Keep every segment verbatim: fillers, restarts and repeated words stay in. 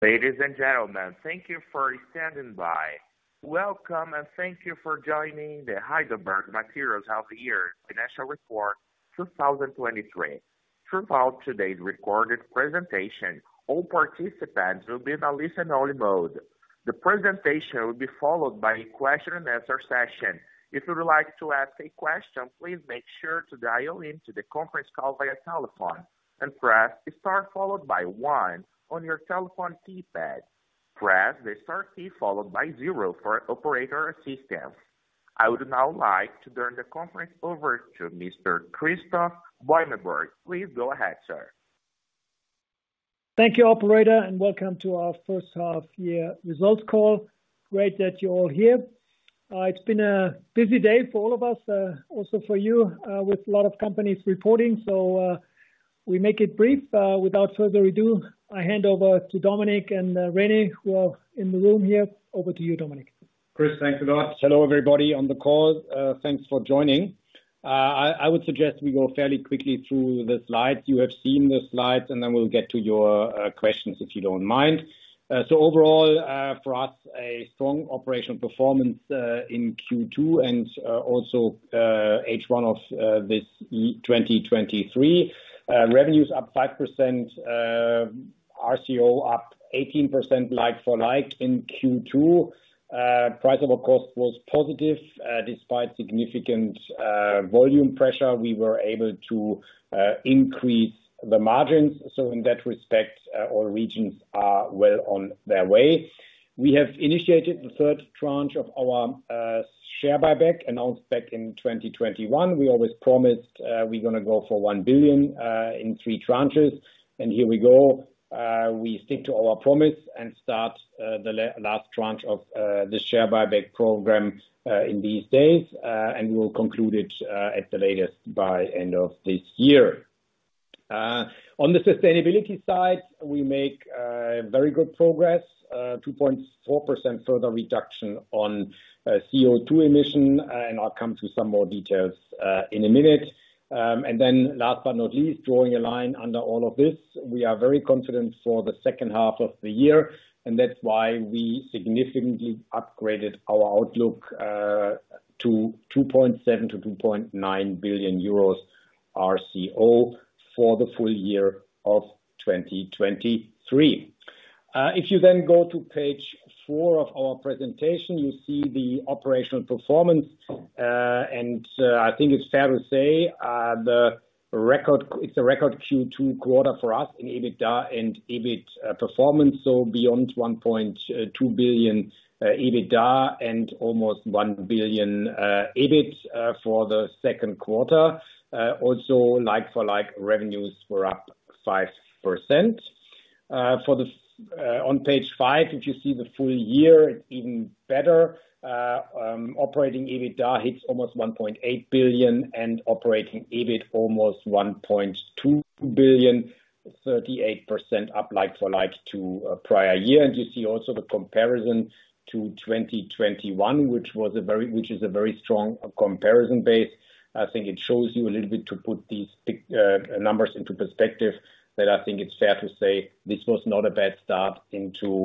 Ladies and gentlemen, thank you for standing by. Welcome and thank you for joining the Heidelberg Materials Half-Year Financial Report twenty twenty-three. Throughout today's recorded presentation, all participants will be in a listen-only mode. The presentation will be followed by a question and answer session. If you would like to ask a question, please make sure to dial into the conference call via telephone and press star followed by one on your telephone keypad. Press the star key followed by zero for operator assistance. I would now like to turn the conference over to Mister Christoph Beumelburg. Please go ahead, sir. Thank you, operator, and welcome to our first half year results call. Great that you're all here. Uh, it's been a busy day for all of us, uh, also for you, uh, with a lot of companies reporting. So uh, we make it brief. Uh, without further ado, I hand over to Dominic and uh, René, who are in the room here. Over to you, Dominic. Chris, thanks a lot. Hello, everybody on the call. Uh, thanks for joining. Uh, I, I would suggest we go fairly quickly through the slides. You have seen the slides, and then we'll get to your uh, questions if you don't mind. Uh, so overall, uh, for us, a strong operational performance uh, in Q two and uh, also uh, H one of uh, this twenty twenty-three. Uh, revenues up five percent, uh, R C O up eighteen percent like for like in Q two. Uh, price over cost was positive. Uh, despite significant uh, volume pressure, we were able to uh, increase the margins. So in that respect, uh, all regions are well on their way. We have initiated the third tranche of our uh, share buyback announced back in twenty twenty-one. We always promised uh, we're going to go for one billion uh, in three tranches. And here we go. Uh, we stick to our promise and start uh, the la- last tranche of uh, the share buyback program uh, in these days. Uh, and we will conclude it uh, at the latest by end of this year. Uh, on the sustainability side, we make uh, very good progress, uh, two point four percent further reduction on uh, C O two emission, uh, and I'll come to some more details uh, in a minute. Um, and then last but not least, drawing a line under all of this, we are very confident for the second half of the year, and that's why we significantly upgraded our outlook uh, to two point seven to two point nine billion euros R C O for the full year of twenty twenty-three. Uh, if you then go to page four of our presentation, you see the operational performance, uh, and uh, I think it's fair to say uh, the record it's a record Q two quarter for us in EBITDA and EBIT uh, performance, so beyond one point two billion uh, EBITDA and almost one billion uh, EBIT uh, for the second quarter. Uh, also, like-for-like revenues were up five percent. Uh, for the uh, on page five, if you see the full year, it's even better. Uh, um, operating EBITDA hits almost one point eight billion and operating EBIT almost one point two billion, thirty-eight percent up like-for-like to uh, prior year. And you see also the comparison to twenty twenty-one, which was a very, which is a very strong comparison base. I think it shows you a little bit to put these big, uh, numbers into perspective, that I think it's fair to say this was not a bad start into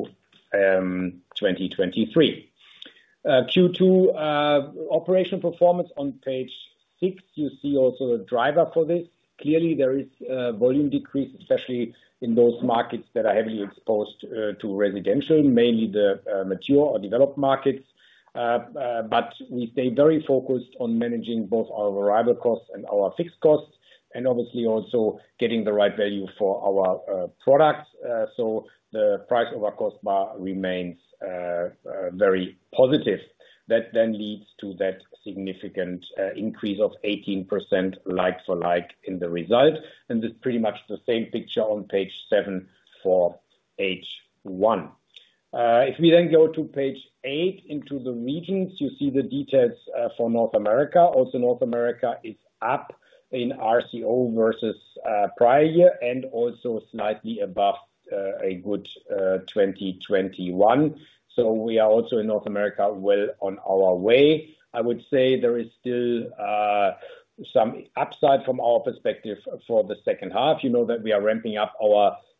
um, twenty twenty-three. Uh, Q two uh, operational performance on page six, you see also a driver for this. Clearly there is a volume decrease, especially in those markets that are heavily exposed uh, to residential, mainly the uh, mature or developed markets. Uh, uh, but we stay very focused on managing both our variable costs and our fixed costs, and obviously also getting the right value for our uh, products. Uh, so the price over cost bar remains uh, uh, very positive. That then leads to that significant uh, increase of eighteen percent like for like in the result. And this is pretty much the same picture on page seven for H one. Uh, if we then go to page eight into the regions, you see the details uh, for North America. Also, North America is up in R C O versus uh, prior year and also slightly above uh, a good uh, twenty twenty-one. So we are also in North America well on our way. I would say there is still uh, some upside from our perspective for the second half. You know that we are ramping up our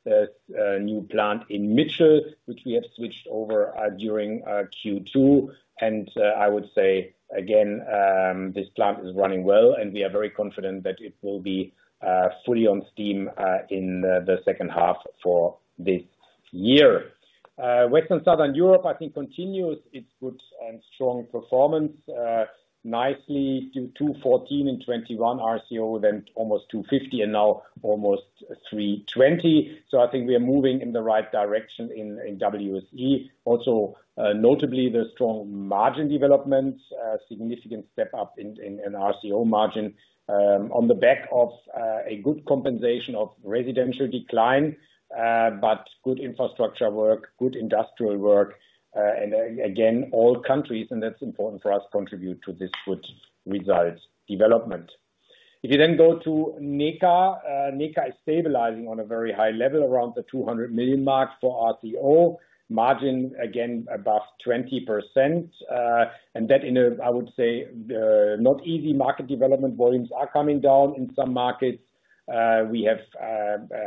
There's a new plant in Mitchell, which we have switched over uh, during uh, Q two. And uh, I would say, again, um, this plant is running well, and we are very confident that it will be uh, fully on steam uh, in uh, the second half for this year. Uh, Western Southern Europe, I think, continues its good and strong performance. Uh, nicely to two fourteen in twenty-one R C O, then almost two fifty, and now almost three twenty. So I think we are moving in the right direction in, in W S E. Also, uh, notably the strong margin development, uh, significant step up in, in, in R C O margin um, on the back of uh, a good compensation of residential decline, uh, but good infrastructure work, good industrial work. Uh, and uh, again, all countries, and that's important for us, contribute to this good result development. If you then go to NECA, uh, NECA is stabilizing on a very high level around the two hundred million mark for R C O. Margin, again, above twenty percent. Uh, and that in a, I would say, uh, not easy market development. Volumes are coming down in some markets. Uh, we have uh, uh,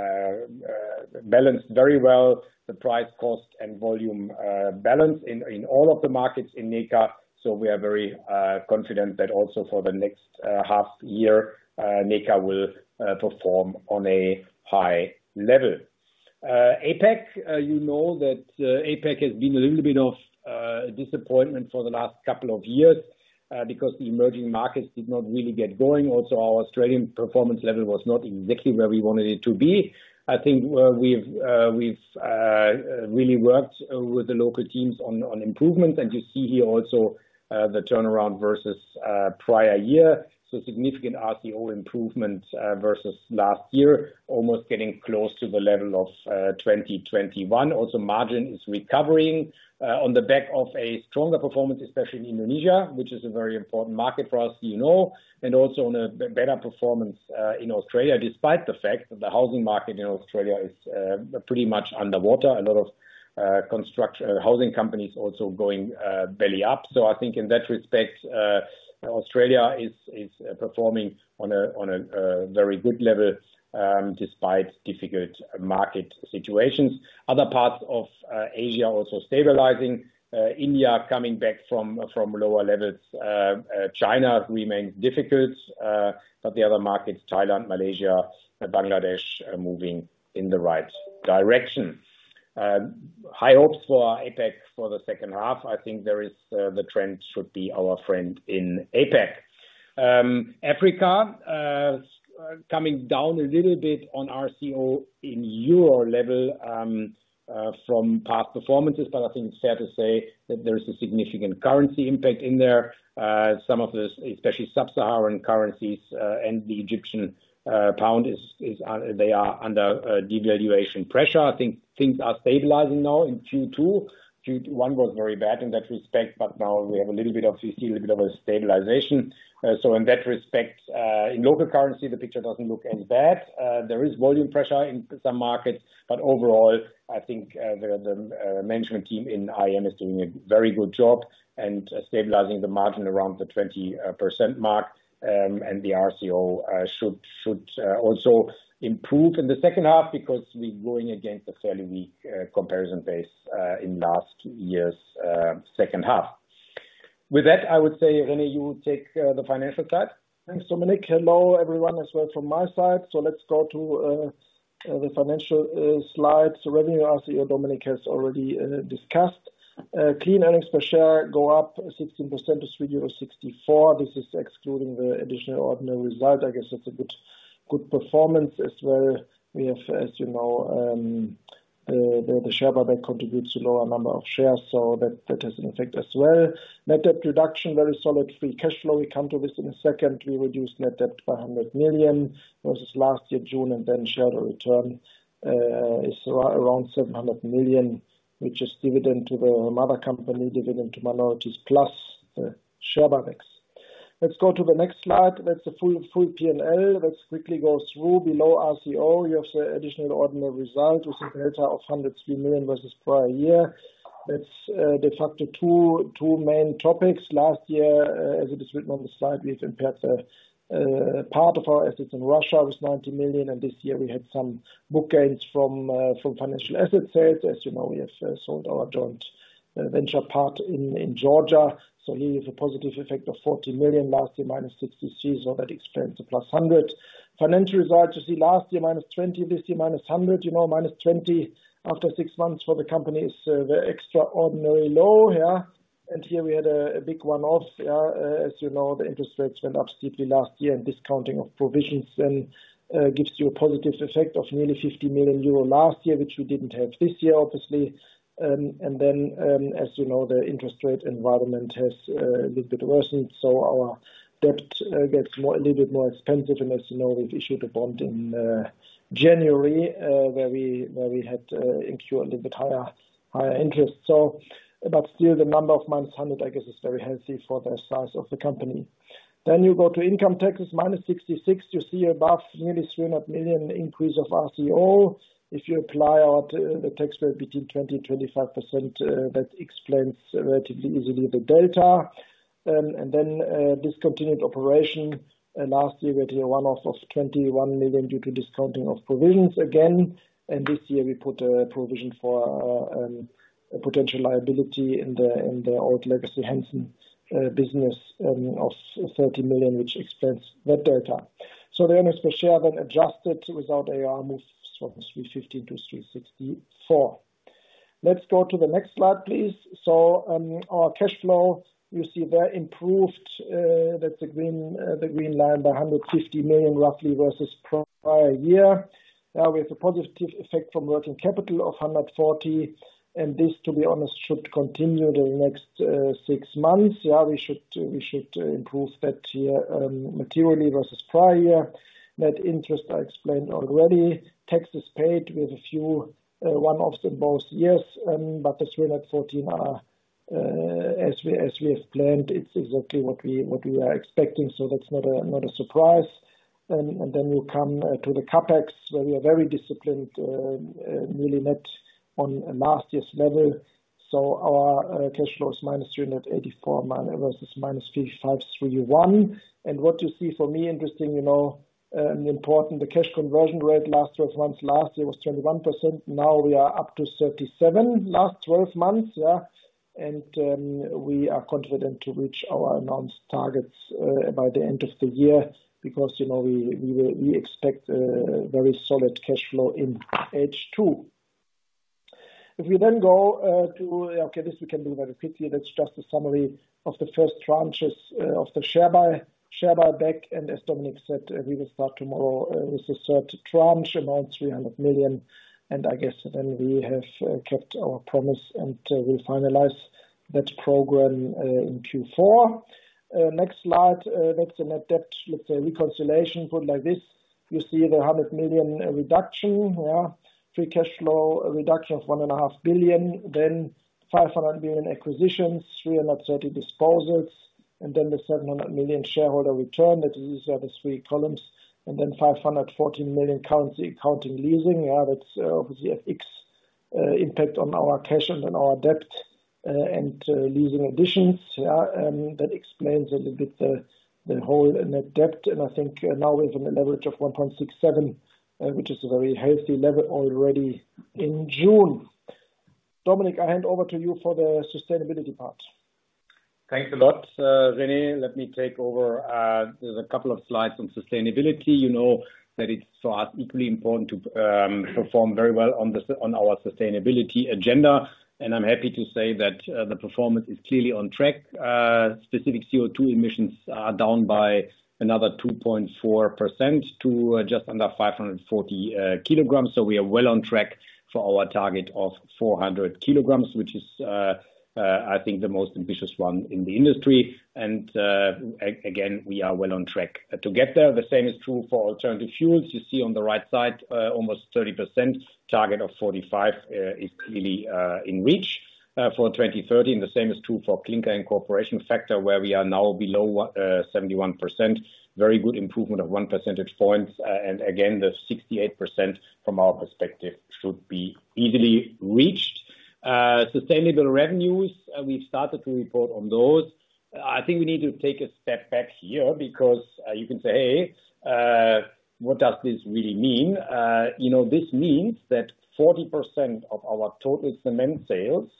uh, balanced very well the price, cost, and volume uh, balance in, in all of the markets in NECA. So we are very uh, confident that also for the next uh, half year, uh, NECA will uh, perform on a high level. Uh, APAC, uh, you know that uh, APAC has been a little bit of uh, disappointment for the last couple of years. Uh, because the emerging markets did not really get going. Also, our Australian performance level was not exactly where we wanted it to be. I think uh, we've uh, we've uh, really worked uh, with the local teams on, on improvements, and you see here also uh, the turnaround versus uh, prior year. So significant R C O improvement uh, versus last year, almost getting close to the level of uh, twenty twenty-one. Also, margin is recovering uh, on the back of a stronger performance, especially in Indonesia, which is a very important market for us, you know, and also on a better performance uh, in Australia, despite the fact that the housing market in Australia is uh, pretty much underwater. A lot of uh, construction uh, housing companies also going uh, belly up. So I think in that respect, uh, Australia is is performing on a on a uh, very good level um, despite difficult market situations. Other parts of uh, Asia also stabilizing. Uh, India coming back from from lower levels. Uh, uh, China remains difficult, uh, but the other markets, Thailand, Malaysia, uh, Bangladesh, are moving in the right direction. Uh, high hopes for APAC for the second half. I think there is uh, the trend should be our friend in APAC. Um, Africa uh, coming down a little bit on R C O in euro level um, uh, from past performances, but I think it's fair to say that there is a significant currency impact in there. Uh, some of the, especially sub-Saharan currencies uh, and the Egyptian Uh, pound is, is uh, they are under uh, devaluation pressure. I think things are stabilizing now in Q two. Q one was very bad in that respect, but now we have a little bit of, we see a little bit of a stabilization. Uh, so in that respect, uh, in local currency, the picture doesn't look as bad. Uh, there is volume pressure in some markets, but overall, I think uh, the, the uh, management team in I M is doing a very good job and uh, stabilizing the margin around the twenty percent mark. Um, and the R C O uh, should should uh, also improve in the second half because we're going against a fairly weak uh, comparison base uh, in last year's uh, second half. With that, I would say, René, you would take uh, the financial side. Thanks, Dominik. Hello, everyone, as well from my side. So let's go to uh, uh, the financial uh, slides. So revenue R C O, Dominik has already uh, discussed. Uh, clean earnings per share go up sixteen percent to three euro sixty-four. This is excluding the additional ordinary result. I guess it's a good good performance as well. We have, as you know, um, the, the, the share buyback contributes to lower number of shares, so that, that has an effect as well. Net debt reduction, very solid free cash flow. We come to this in a second. We reduced net debt by one hundred million versus last year, June, and then shareholder return uh, is around seven hundred million. Which is dividend to the mother company, dividend to minorities, plus the share buybacks. Let's go to the next slide. That's the full full P and L. Let's quickly go through. Below R C O, you have the additional ordinary result with a delta of one hundred three million versus prior year. That's uh, de facto two two main topics. Last year, uh, as it is written on the slide, we've impaired the uh, part of our assets in Russia with ninety million, and this year we had some book gains from uh, from financial asset sales. As you know, we have uh, sold our joint uh, venture part in, in Georgia. So here you have a positive effect of forty million, last year minus sixty-three, so that explains the plus one hundred. Financial results, you see last year minus twenty, this year minus one hundred, you know, minus twenty after six months for the company is uh, very extraordinarily low, yeah. And here we had a, a big one-off, yeah. Uh, as you know, the interest rates went up steeply last year, and discounting of provisions then uh, gives you a positive effect of nearly fifty million euro last year, which we didn't have this year, obviously. Um, and then, um, as you know, the interest rate environment has uh, a little bit worsened, so our debt uh, gets more, a little bit more expensive. And as you know, we've issued a bond in uh, January uh, where we where we had uh, incurred a little bit higher higher interest. So, but still, the number of minus one hundred, I guess, is very healthy for the size of the company. Then you go to income taxes, minus sixty-six. You see above nearly three hundred million increase of R C O. If you apply our t- the tax rate between twenty and twenty-five percent, uh, that explains relatively easily the delta. Um, and then uh, discontinued operation. Uh, last year we had a one-off of twenty-one million due to discounting of provisions again. And this year we put a provision for uh, um, a potential liability in the in the old legacy Hansen uh, business um, of thirty million, which explains that delta. So the earnings per share then adjusted without A R moves from three fifteen to three sixty-four. Let's go to the next slide, please. So um, our cash flow, you see there improved. Uh, that's the green uh, the green line by one hundred fifty million roughly versus prior year. Now we have a positive effect from working capital of one hundred forty, and this, to be honest, should continue the next uh, six months. Yeah, we should we should uh, improve that here um, materially versus prior year. Net interest I explained already. Taxes paid, we have a few uh, one-offs in both years, um, but the three hundred fourteen are uh, as we as we have planned. It's exactly what we what we are expecting, so that's not a not a surprise. Um, and then you come uh, to the capex, where we are very disciplined, uh, uh, nearly net on last year's level. So our uh, cash flow is minus three hundred eighty-four versus minus fifty-five thirty-one. And what you see for me interesting, you know, um, important, the cash conversion rate last twelve months last year was twenty-one percent. Now we are up to thirty-seven last twelve months, yeah. And um, we are confident to reach our announced targets uh, by the end of the year, because, you know, we we, will, we expect a very solid cash flow in H two. If we then go uh, to, okay, this we can do very quickly. That's just a summary of the first tranches uh, of the share buy share buyback. And as Dominic said, uh, we will start tomorrow uh, with the third tranche, amount three hundred million. And I guess then we have uh, kept our promise, and uh, we'll finalize that program uh, in Q four. Uh, next slide, uh, that's the net debt, let's say, reconciliation, put like this. You see the one hundred million reduction, yeah. Free cash flow a reduction of one and a half billion, then five hundred million acquisitions, three hundred thirty disposals, and then the seven hundred million shareholder return. That is, these are the three columns, and then five hundred fourteen million currency accounting leasing. Yeah, that's uh, obviously F X uh, impact on our cash and on our debt uh, and uh, leasing additions. Yeah, um, that explains a little bit the the whole net debt. And I think uh, now we have a leverage of one point six seven. Uh, which is a very healthy level already in June. Dominic, I hand over to you for the sustainability part. Thanks a lot, uh, René. Let me take over. Uh, there's a couple of slides on sustainability. You know that it's for us equally important to um, perform very well on the on our sustainability agenda. And I'm happy to say that uh, the performance is clearly on track. Uh, specific C O two emissions are down by another two point four percent to uh, just under five hundred forty uh, kilograms. So we are well on track for our target of four hundred kilograms, which is, uh, uh, I think, the most ambitious one in the industry. And uh, a- again, we are well on track uh, to get there. The same is true for alternative fuels. You see on the right side, uh, almost thirty percent. Target of forty-five uh, is clearly uh, in reach. Uh, for twenty thirty, and the same is true for clinker incorporation factor, where we are now below uh, seventy-one percent. Very good improvement of one percentage point. Uh, and again, the sixty-eight percent from our perspective should be easily reached. Uh, sustainable revenues, uh, we've started to report on those. I think we need to take a step back here because uh, you can say, hey, uh, what does this really mean? Uh, you know, this means that forty percent of our total cement sales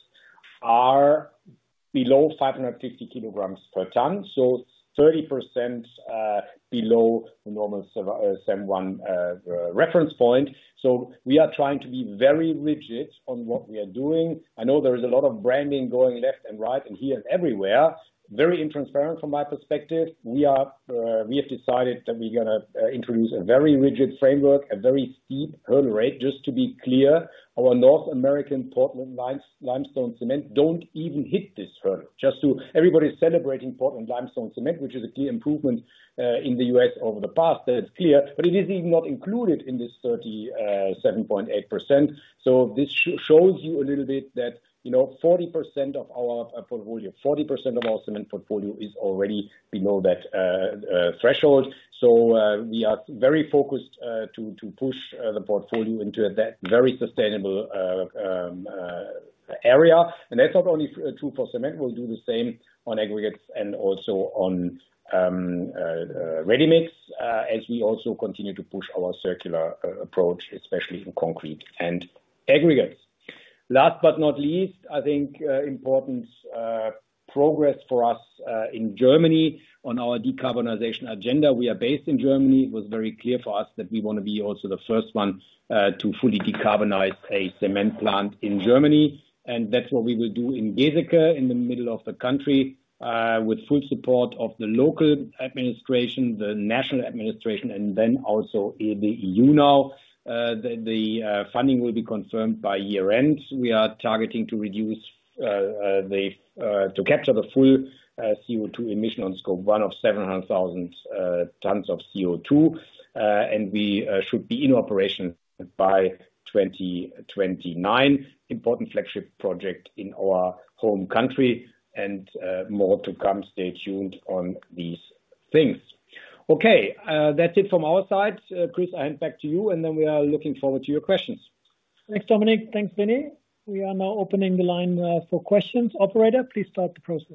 are below five hundred fifty kilograms per ton. So thirty percent uh, below the normal S E M one uh, uh, reference point. So we are trying to be very rigid on what we are doing. I know there is a lot of branding going left and right and here and everywhere. Very intransparent from my perspective. We are uh, we have decided that we're going to uh, introduce a very rigid framework, a very steep hurdle rate. Just to be clear, our North American Portland limestone cement don't even hit this hurdle. Just to everybody's celebrating Portland limestone cement, which is a clear improvement uh, in the U S over the past. That's clear, but it is even not included in this thirty-seven point eight percent. So this sh- shows you a little bit that. You know, forty percent of our uh, portfolio, forty percent of our cement portfolio is already below that uh, uh, threshold. So uh, we are very focused uh, to to push uh, the portfolio into that very sustainable uh, um, uh, area. And that's not only f- true for cement. We'll do the same on aggregates and also on um, uh, uh, ready-mix, uh, as we also continue to push our circular uh, approach, especially in concrete and aggregates. Last but not least, I think uh, important uh, progress for us uh, in Germany on our decarbonization agenda. We are based in Germany. It was very clear for us that we want to be also the first one uh, to fully decarbonize a cement plant in Germany. And that's what we will do in Geseke, in the middle of the country, uh, with full support of the local administration, the national administration, and then also the E U now. Uh, the the uh, funding will be confirmed by year end. We are targeting to reduce uh, uh, the uh, to capture the full uh, C O two emission on scope one of seven hundred thousand uh, tons of C O two, uh, and we uh, should be in operation by twenty twenty-nine. Important flagship project in our home country, and uh, more to come. Stay tuned on these things. Okay, uh, that's it from our side. Uh, Chris, I hand back to you, and then we are looking forward to your questions. Thanks, Dominic. Thanks, Vinny. We are now opening the line uh, for questions. Operator, please start the process.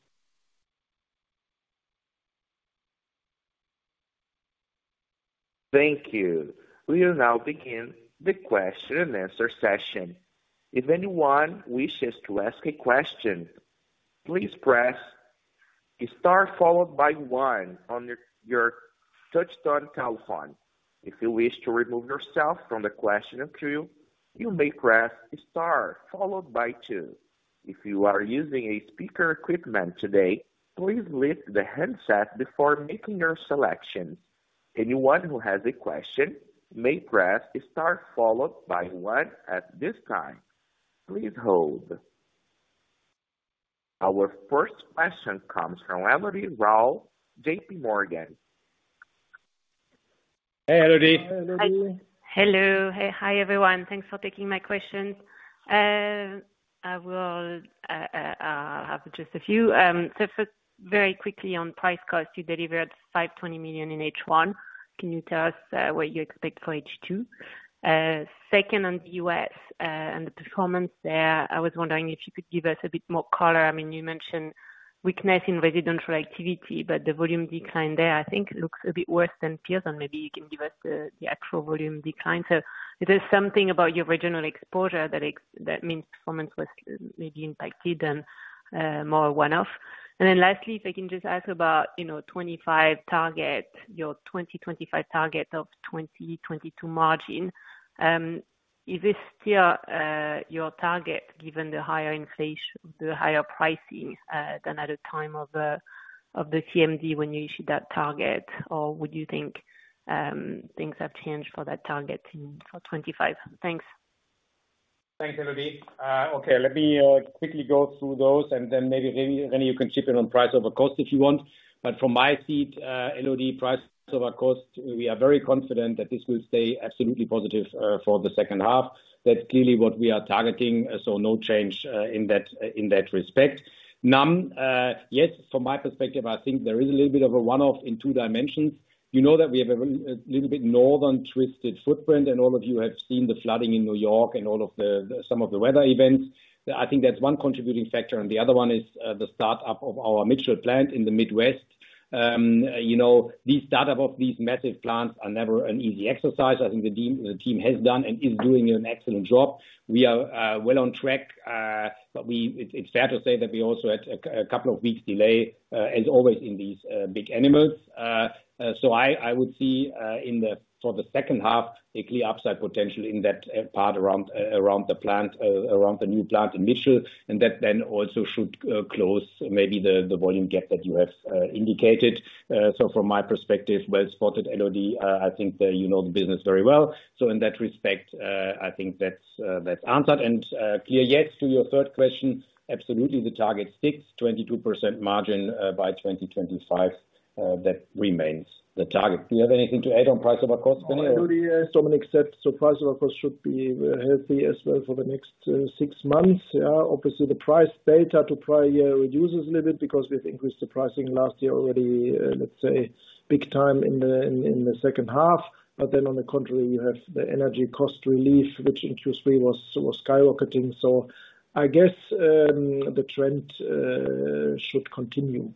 Thank you. We will now begin the question and answer session. If anyone wishes to ask a question, please press star followed by one on your your touch-tone telephone. If you wish to remove yourself from the question queue, you may press star followed by two. If you are using a speaker equipment today, please lift the handset before making your selections. Anyone who has a question may press star followed by one at this time. Please hold. Our first question comes from Elodie Rall, J P Morgan. Hey, Elodie. Hi, Elodie. Hello. Hey, hi, everyone. Thanks for taking my questions. Uh, I will uh, uh, I'll have just a few. Um, so first, very quickly on price cost, you delivered five hundred twenty million in H one. Can you tell us uh, what you expect for H two? Uh, second, on the U S uh, and the performance there, I was wondering if you could give us a bit more color. I mean, you mentioned weakness in residential activity, but the volume decline there, I think, looks a bit worse than peers, and maybe you can give us the, the actual volume decline. So is there something about your regional exposure that ex- that means performance was maybe impacted and uh, more one-off? And then lastly, if I can just ask about, you know, twenty-five target, your twenty twenty-five target of twenty twenty-two margin. Um, is this still uh, your target given the higher inflation, the higher pricing uh, than at the time of the of the C M D when you issued that target, or would you think um, things have changed for that target in for twenty-five? Thanks. Thanks, Elodie. Uh, okay, let me uh, quickly go through those, and then maybe René, you can chip in on price over cost if you want. But from my seat, uh, Elodie, price over cost, we are very confident that this will stay absolutely positive uh, for the second half. That's clearly what we are targeting, uh, so no change uh, in that uh, in that respect. N U M, uh, yes, from my perspective, I think there is a little bit of a one-off in two dimensions. You know that we have a, a little bit northern twisted footprint, and all of you have seen the flooding in New York and all of the, the some of the weather events. I think that's one contributing factor. And the other one is uh, the startup of our Mitchell plant in the Midwest. Um, you know, these startup of these massive plants are never an easy exercise. I think the team, the team has done and is doing an excellent job. We are uh, well on track, uh, but we, it, it's fair to say that we also had a, a couple of weeks delay, uh, as always in these uh, big animals. Uh, uh, so I, I would see uh, in the for the second half a clear upside potential in that uh, part around uh, around the plant, uh, around the new plant in Mitchell, and that then also should uh, close maybe the, the volume gap that you have uh, indicated. Uh, so from my perspective, well spotted, Elodie. Uh, I think the, you know the business very well. So in that respect, uh, I think that's uh, that's answered. And uh, clear yes to your third question. Absolutely, the target sticks. twenty-two percent margin uh, by twenty twenty-five. Uh, that remains the target. Do you have anything to add on price over cost, Benny? No, as Dominik said, so price over cost should be healthy as well for the next uh, six months. Yeah, obviously the price delta to prior year reduces a little bit because we've increased the pricing last year already, uh, let's say, big time in the in, in the second half. But then on the contrary, you have the energy cost relief, which in Q three was was skyrocketing. So I guess um, the trend uh, should continue.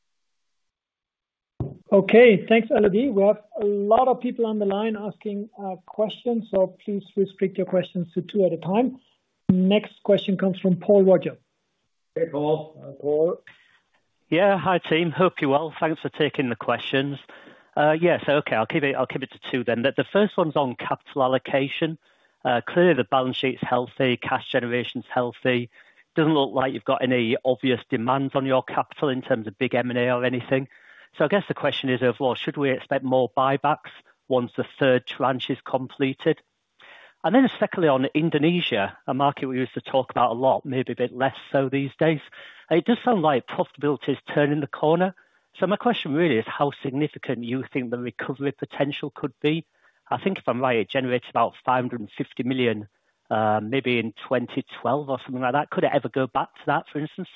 Okay, thanks, Elodie. We have a lot of people on the line asking uh, questions, so please restrict your questions to two at a time. Next question comes from Paul Roger. Hey, Paul. Uh, Paul. Yeah, hi team. Hope you're well. Thanks for taking the questions. Uh, yes, okay. I'll keep it. I'll keep it to two then. The, the first one's on capital allocation. Uh, clearly, the balance sheet's healthy, cash generation's healthy. Doesn't look like you've got any obvious demands on your capital in terms of big M and A or anything. So I guess the question is overall, should we expect more buybacks once the third tranche is completed? And then secondly, on Indonesia, a market we used to talk about a lot, maybe a bit less so these days. It does sound like profitability is turning the corner. So my question really is how significant you think the recovery potential could be. I think if I'm right, it generates about five hundred fifty million, uh, maybe in twenty twelve or something like that. Could it ever go back to that, for instance?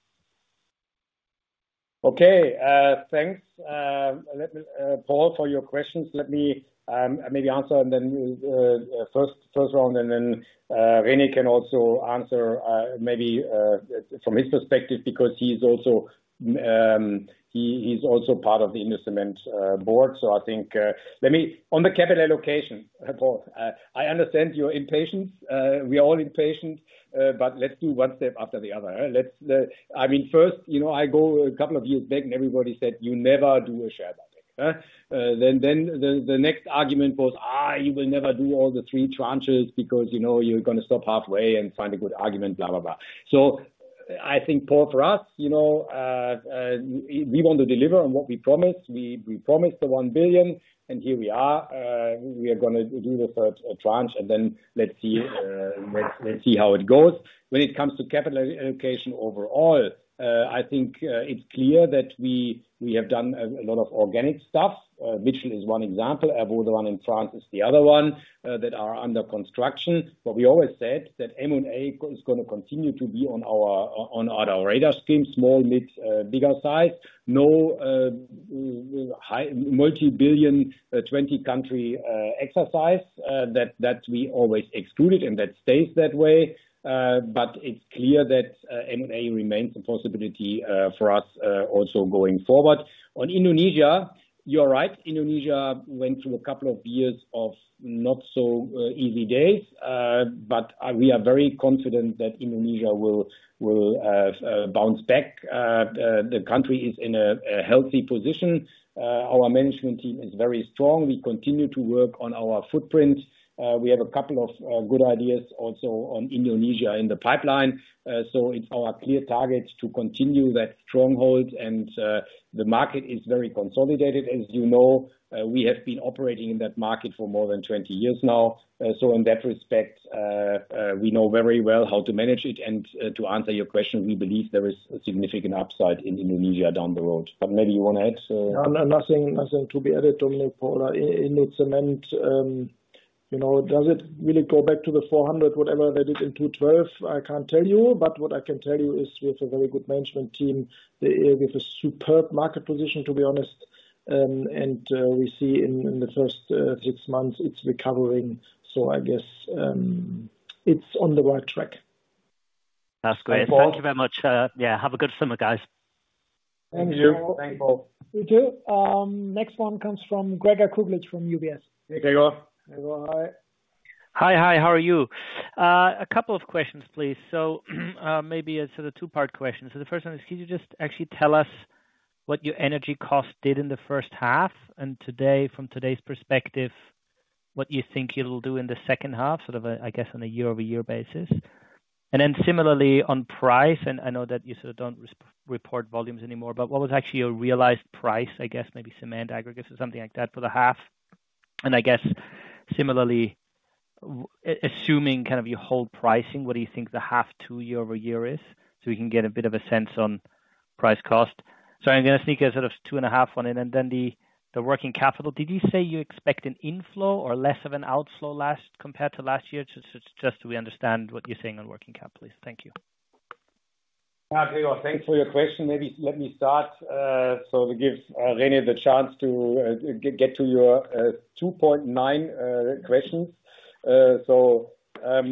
Okay, uh, thanks, uh, let me, uh, Paul, for your questions. Let me um, maybe answer and then uh, first first round, and then uh, René can also answer uh, maybe uh, from his perspective because he is also um, he he's also part of the Indocement uh, board. So I think uh, let me on the capital allocation, uh, Paul. Uh, I understand your impatience. Uh, we are all impatient. Uh, but let's do one step after the other. Eh? Let's. Uh, I mean, first, you know, I go a couple of years back, and everybody said you never do a share buyback. Eh? Uh, then, then the, the next argument was, ah, you will never do all the three tranches because you know you're going to stop halfway and find a good argument, blah blah blah. So, I think, Paul, for us, you know, uh, uh, we want to deliver on what we promised. We we promised the one billion. And here we are. Uh, we are going to do the third uh, tranche, and then let's see. Uh, let's let's see how it goes. When it comes to capital allocation overall, uh, I think uh, it's clear that we we have done a, a lot of organic stuff. Uh, Mitchell is one example. Ervot, the one in France, is the other one uh, that are under construction. But we always said that M and A is going to continue to be on our on our radar screen, small, mid, uh, bigger size. No uh, high, multi-billion, uh, twenty-country uh, exercise uh, that that we always excluded, and that stays that way. Uh, but it's clear that uh, M and A remains a possibility uh, for us uh, also going forward. On Indonesia, you're right. Indonesia went through a couple of years of not so uh, easy days, uh, but uh, we are very confident that Indonesia will will uh, uh, bounce back. Uh, uh, the country is in a, a healthy position. Uh, our management team is very strong. We continue to work on our footprint. Uh, we have a couple of uh, good ideas also on Indonesia in the pipeline. Uh, so it's our clear target to continue that stronghold, and uh, the market is very consolidated. As you know, uh, we have been operating in that market for more than twenty years now. Uh, so in that respect, uh, uh, we know very well how to manage it. And uh, to answer your question, we believe there is a significant upside in Indonesia down the road. But maybe you want to add? Uh... No, nothing, nothing to be added, Dominik, Paula. Indocement, um, you know, does it really go back to the four hundred, whatever they did in two twelve? I can't tell you, but what I can tell you is we have a very good management team. They, we have a superb market position, to be honest. Um, and uh, we see in, in the first uh, six months it's recovering. So I guess um, it's on the right track. That's great. Thank you very much. Uh, yeah, have a good summer, guys. Thank you. Thanks, Paul. You too. Um, next one comes from Gregor Kuglitsch from U B S. Hey, Gregor. Gregor, hi. Hi, hi. How are you? Uh, a couple of questions, please. So uh, maybe a sort of two-part question. So the first one is, can you just actually tell us what your energy cost did in the first half, and today, from today's perspective, what you think it'll do in the second half, sort of, a, I guess, on a year-over-year basis? And then similarly on price, and I know that you sort of don't report volumes anymore, but what was actually your realized price, I guess, maybe cement aggregates or something like that for the half? And I guess similarly, assuming kind of you hold pricing, what do you think the half two year-over-year is? So we can get a bit of a sense on price cost. So I'm going to sneak a sort of two and a half one in, and then the The working capital, did you say you expect an inflow or less of an outflow last compared to last year? Just, just so we understand what you're saying on working capital, please. Thank you. Yeah, Gregor, thanks for your question. Maybe let me start, uh, so to give uh, René the chance to uh, get to your uh, two point nine uh, questions. Uh, so um,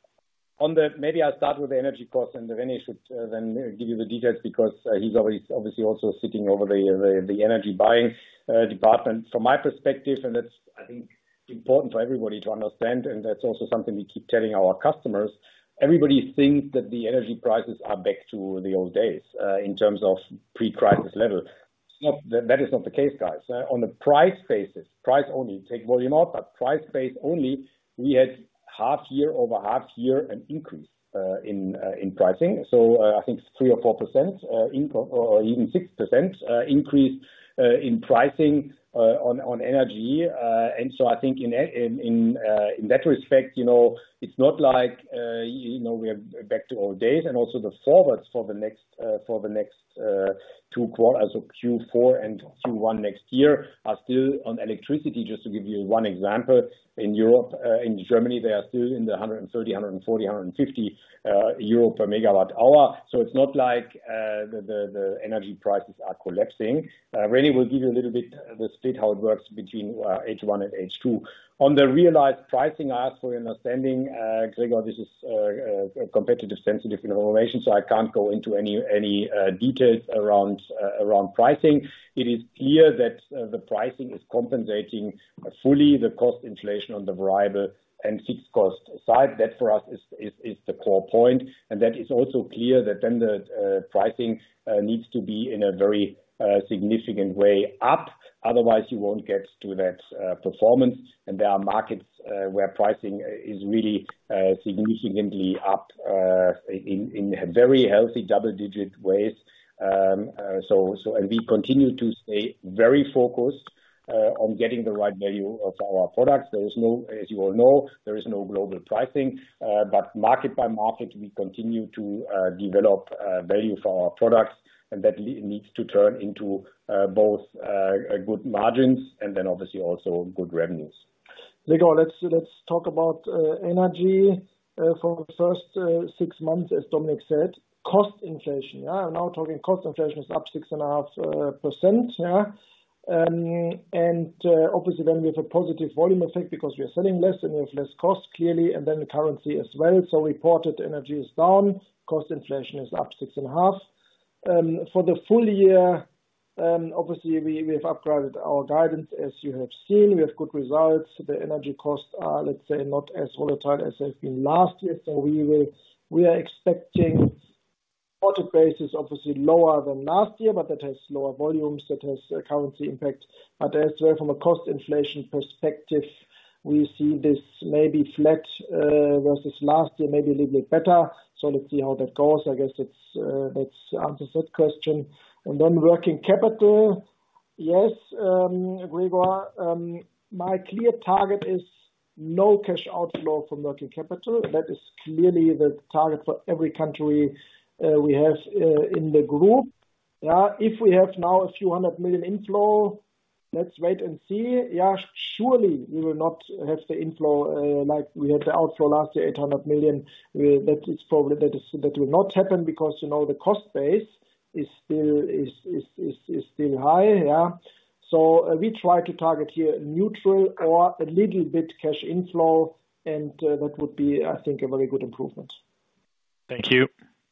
on the, maybe I'll start with the energy cost, and René should uh, then give you the details, because uh, he's always obviously also sitting over the the, the energy buying Uh, department. From my perspective, and that's, I think, important for everybody to understand, and that's also something we keep telling our customers, everybody thinks that the energy prices are back to the old days uh, in terms of pre-crisis level. Not, that, that is not the case, guys. Uh, on the price basis, price only, take volume out, but price base only, we had half year over half year an increase uh, in uh, in pricing. So uh, I think three or four percent uh, income, or even six percent uh, increase Uh, in pricing uh, on on energy, uh, and so I think in in in, uh, in that respect, you know, it's not like uh, you know we are back to old days, and also the forwards for the next uh, for the next uh, two quarters, so Q four and Q one next year, are still on electricity. Just to give you one example, in Europe, uh, in Germany, they are still in the one thirty, one forty, one fifty uh, euro per megawatt hour. So it's not like uh, the, the the energy prices are collapsing. Uh, René will give you a little bit the split how it works between uh, H one and H two. On the realized pricing, I ask for your understanding, uh, Gregor. This is uh, uh, competitive sensitive information, so I can't go into any any uh, details around uh, around pricing. It is clear that uh, the pricing is compensating uh, fully the cost inflation on the variable and fixed cost side. That for us is is, is the core point, and that is also clear that then the uh, pricing uh, needs to be in a very uh, significant way up. Otherwise, you won't get to that uh, performance. And there are markets uh, where pricing is really uh, significantly up uh, in in very healthy double-digit ways. Um, uh, so so and we continue to stay very focused Uh, on getting the right value of our products. There is no, as you all know, there is no global pricing, uh, but market by market, we continue to uh, develop uh, value for our products, and that needs to turn into uh, both uh, good margins and then obviously also good revenues. Gregor, let's let's talk about uh, energy uh, for the first uh, six months, as Dominik said. Cost inflation, yeah. Now talking cost inflation is up six and a half uh, percent, yeah. Um, and uh, obviously then we have a positive volume effect because we are selling less and we have less cost, clearly, and then the currency as well. So reported energy is down, cost inflation is up six and a half. Um, for the full year, um, obviously we, we have upgraded our guidance, as you have seen. We have good results. The energy costs are, let's say, not as volatile as they've been last year. So we will we are expecting reported basis, obviously lower than last year, but that has lower volumes, that has a currency impact. But as well, from a cost inflation perspective, we see this maybe flat uh, versus last year, maybe a little bit better. So let's see how that goes. I guess it's uh, that answers that question. And then working capital, yes, um, Gregor, um, my clear target is no cash outflow from working capital. That is clearly the target for every country Uh, we have uh, in the group. Yeah, if we have now a few hundred million inflow, let's wait and see. Yeah, surely we will not have the inflow uh, like we had the outflow last year, eight hundred million. We, that is probably that is that will not happen because you know the cost base is still is is is, is still high. Yeah, so uh, we try to target here neutral or a little bit cash inflow, and uh, that would be, I think, a very good improvement. Thank you.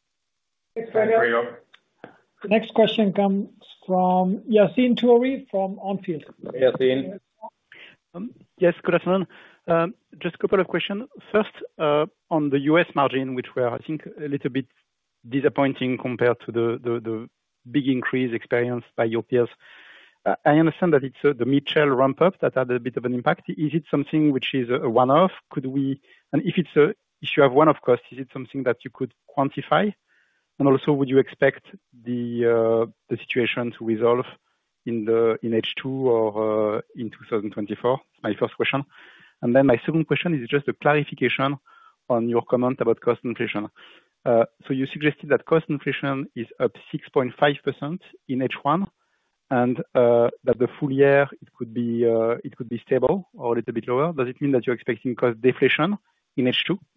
Thanks, Fredo. The next question comes from Yassine Touahri from On Field. Yassine. Um, yes, good afternoon. Um, just a couple of questions. First, uh, on the U S margin, which were, I think, a little bit disappointing compared to the, the, the big increase experienced by your peers. Uh, I understand that it's uh, the Mitchell ramp up that had a bit of an impact. Is it something which is a one-off? Could we, and if it's a, if you have one-off cost, is it something that you could quantify? And also, would you expect the uh, the situation to resolve in the in H two or uh, in two thousand twenty-four? My first question. And then my second question is just a clarification on your comment about cost inflation. Uh, so you suggested that cost inflation is up six point five percent in H one, and uh, that the full year it could be uh, it could be stable or a little bit lower. Does it mean that you're expecting cost deflation in H two?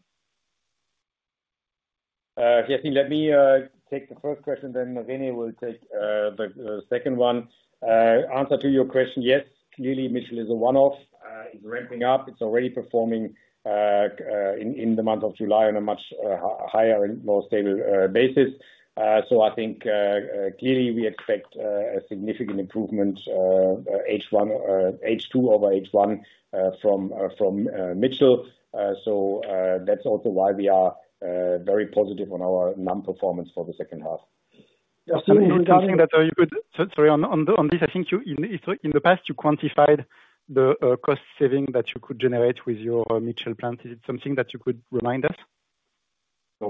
Uh, Yassine, let me uh, take the first question, then René will take uh, the, the second one. Uh, answer to your question, yes, clearly Mitchell is a one-off. Uh, it's ramping up. It's already performing uh, uh, in, in the month of July on a much uh, higher and more stable uh, basis. Uh, so I think uh, uh, clearly we expect uh, a significant improvement uh, H one, uh, H two over H one uh, from uh, from uh, Mitchell. Uh, so uh, that's also why we are Uh, very positive on our N U M performance for the second half. Yeah, so is it something that uh, you could, so, sorry, on, on, the, on this, I think you in, in the past you quantified the uh, cost saving that you could generate with your uh, Mitchell plant. Is it something that you could remind us? No.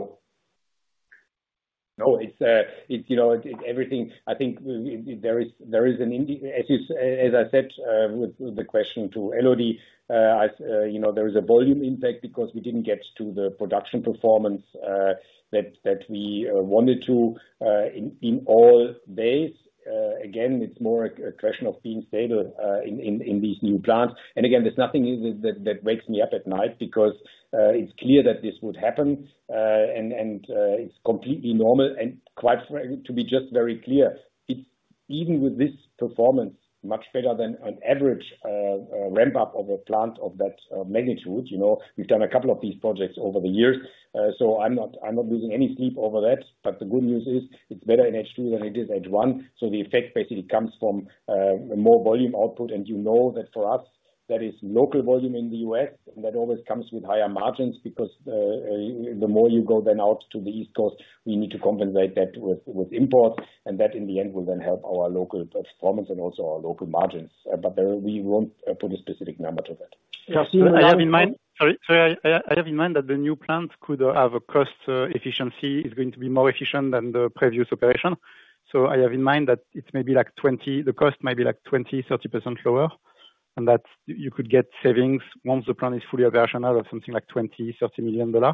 No, it's, uh, it's you know, it, it, everything, I think it, it, there is there is an, indi- as, you, as I said uh, with, with the question to Elodie, uh, I, uh, you know, there is a volume impact because we didn't get to the production performance uh, that, that we uh, wanted to uh, in, in all days. Uh, again, it's more a, a question of being stable uh, in, in, in these new plants. And again, there's nothing that, that wakes me up at night because uh, it's clear that this would happen uh, and, and uh, it's completely normal. And quite to be just very clear, it's even with this performance, much better than an average uh, uh, ramp up of a plant of that uh, magnitude. You know, we've done a couple of these projects over the years, uh, so I'm not I'm not losing any sleep over that. But the good news is it's better in H two than it is H one. So the effect basically comes from uh, more volume output, and you know that for us that is local volume in the U S, and that always comes with higher margins because uh, the more you go then out to the East Coast, we need to compensate that with, with imports, and that in the end will then help our local performance and also our local margins. Uh, but there, we won't uh, put a specific number to that. Yeah, so I have in mind. Sorry, sorry. I, I have in mind that the new plant could uh, have a cost uh, efficiency. Is going to be more efficient than the previous operation. So I have in mind that it's maybe like twenty. The cost might be like twenty, thirty percent lower. And that you could get savings once the plant is fully operational of something like twenty, thirty million dollars.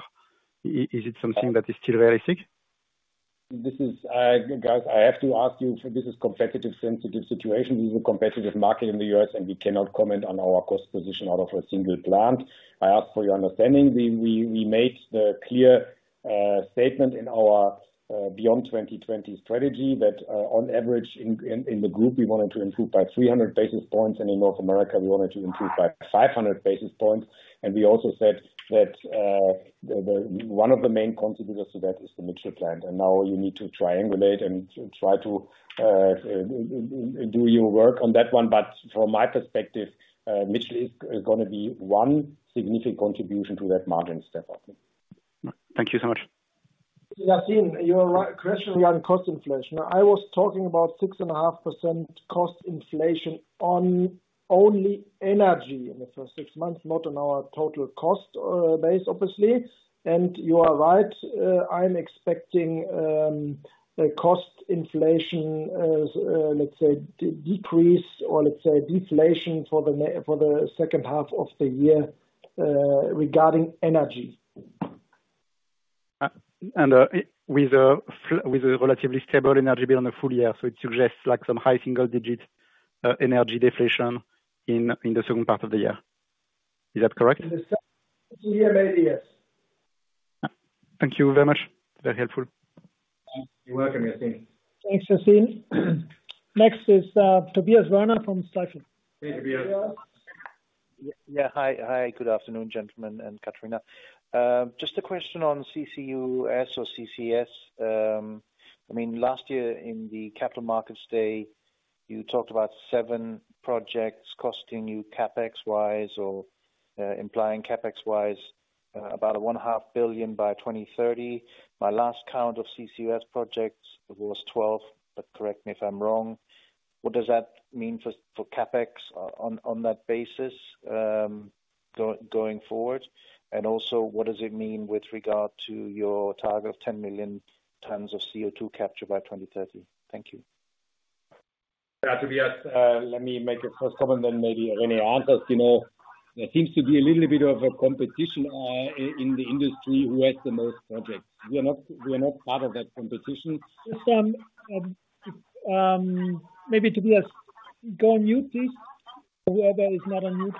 Is it something that is still realistic? This is, uh, guys, I have to ask you, for, this is competitive sensitive situation. This is a competitive market in the U S and we cannot comment on our cost position out of a single plant. I ask for your understanding. We, we, we made the clear uh, statement in our Uh, Beyond twenty twenty strategy that uh, on average in, in, in the group we wanted to improve by three hundred basis points, and in North America we wanted to improve by five hundred basis points. And we also said that uh, the, the, one of the main contributors to that is the Mitchell plant. And now you need to triangulate and try to uh, do your work on that one. But from my perspective, uh, Mitchell is, is going to be one significant contribution to that margin step up. Thank you so much. Yassine, your right question regarding cost inflation. I was talking about six point five percent cost inflation on only energy in the first six months, not on our total cost uh, base, obviously. And you are right, uh, I'm expecting um, a cost inflation, uh, uh, let's say, de- decrease or let's say deflation for the ne- for the second half of the year uh, regarding energy. Uh, and uh, with a with a relatively stable energy bill on a full year, so it suggests like some high single digit uh, energy deflation in in the second part of the year. Is that correct? In the second year, maybe yes. Uh, thank you very much. Very helpful. You're welcome, Yassine. Thanks, Yassine. Next is uh, Tobias Werner from Stifel. Hey, Tobias. Yeah, hi, hi. Good afternoon, gentlemen and Katrina. Just a question on C C U S or C C S. I mean, last year in the Capital Markets Day, you talked about seven projects costing you CapEx-wise or implying CapEx-wise about one point five billion by twenty thirty. My last count of C C U S projects was twelve, but correct me if I'm wrong. What does that mean for CapEx on that basis going forward? And also, what does it mean with regard to your target of ten million tons of C O two capture by twenty thirty? Thank you. Yeah, Tobias, let me make a first comment, then maybe René answers. You know, there seems to be a little bit of a competition in the industry who has the most projects. We are not, we are not part of that competition. Just, um, um, maybe Tobias, go on mute, please. Whoever is not on mute.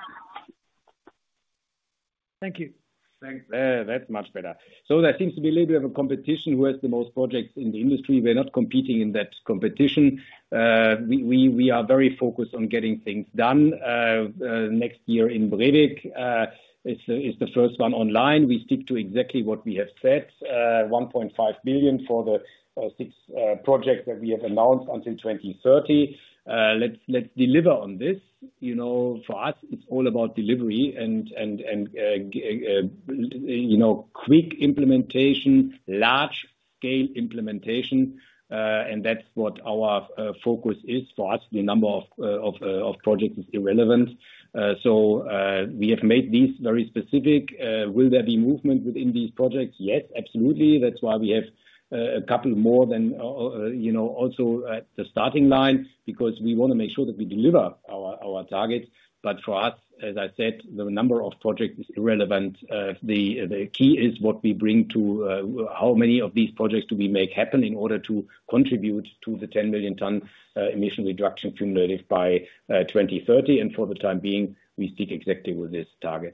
Thank you. Thanks. Uh, that's much better. So there seems to be a little bit of a competition who has the most projects in the industry. We're not competing in that competition. Uh, we, we, we are very focused on getting things done. Uh, uh, next year in Brevik uh, is, is the first one online. We stick to exactly what we have said, uh, one point five billion for the uh, six uh, projects that we have announced until twenty thirty. Uh, let's let's deliver on this. You know, for us, it's all about delivery and and and uh, uh, you know, quick implementation, large scale implementation, uh, and that's what our uh, focus is. For us, the number of uh, of, uh, of projects is irrelevant. Uh, so uh, we have made these very specific. Uh, will there be movement within these projects? Yes, absolutely. That's why we have Uh, a couple more than, uh, you know, also at the starting line, because we want to make sure that we deliver our, our targets. But for us, as I said, the number of projects is irrelevant. Uh, the, the key is what we bring to, uh, how many of these projects do we make happen in order to contribute to the ten million ton uh, emission reduction cumulative by uh, twenty thirty. And for the time being, we stick exactly with this target.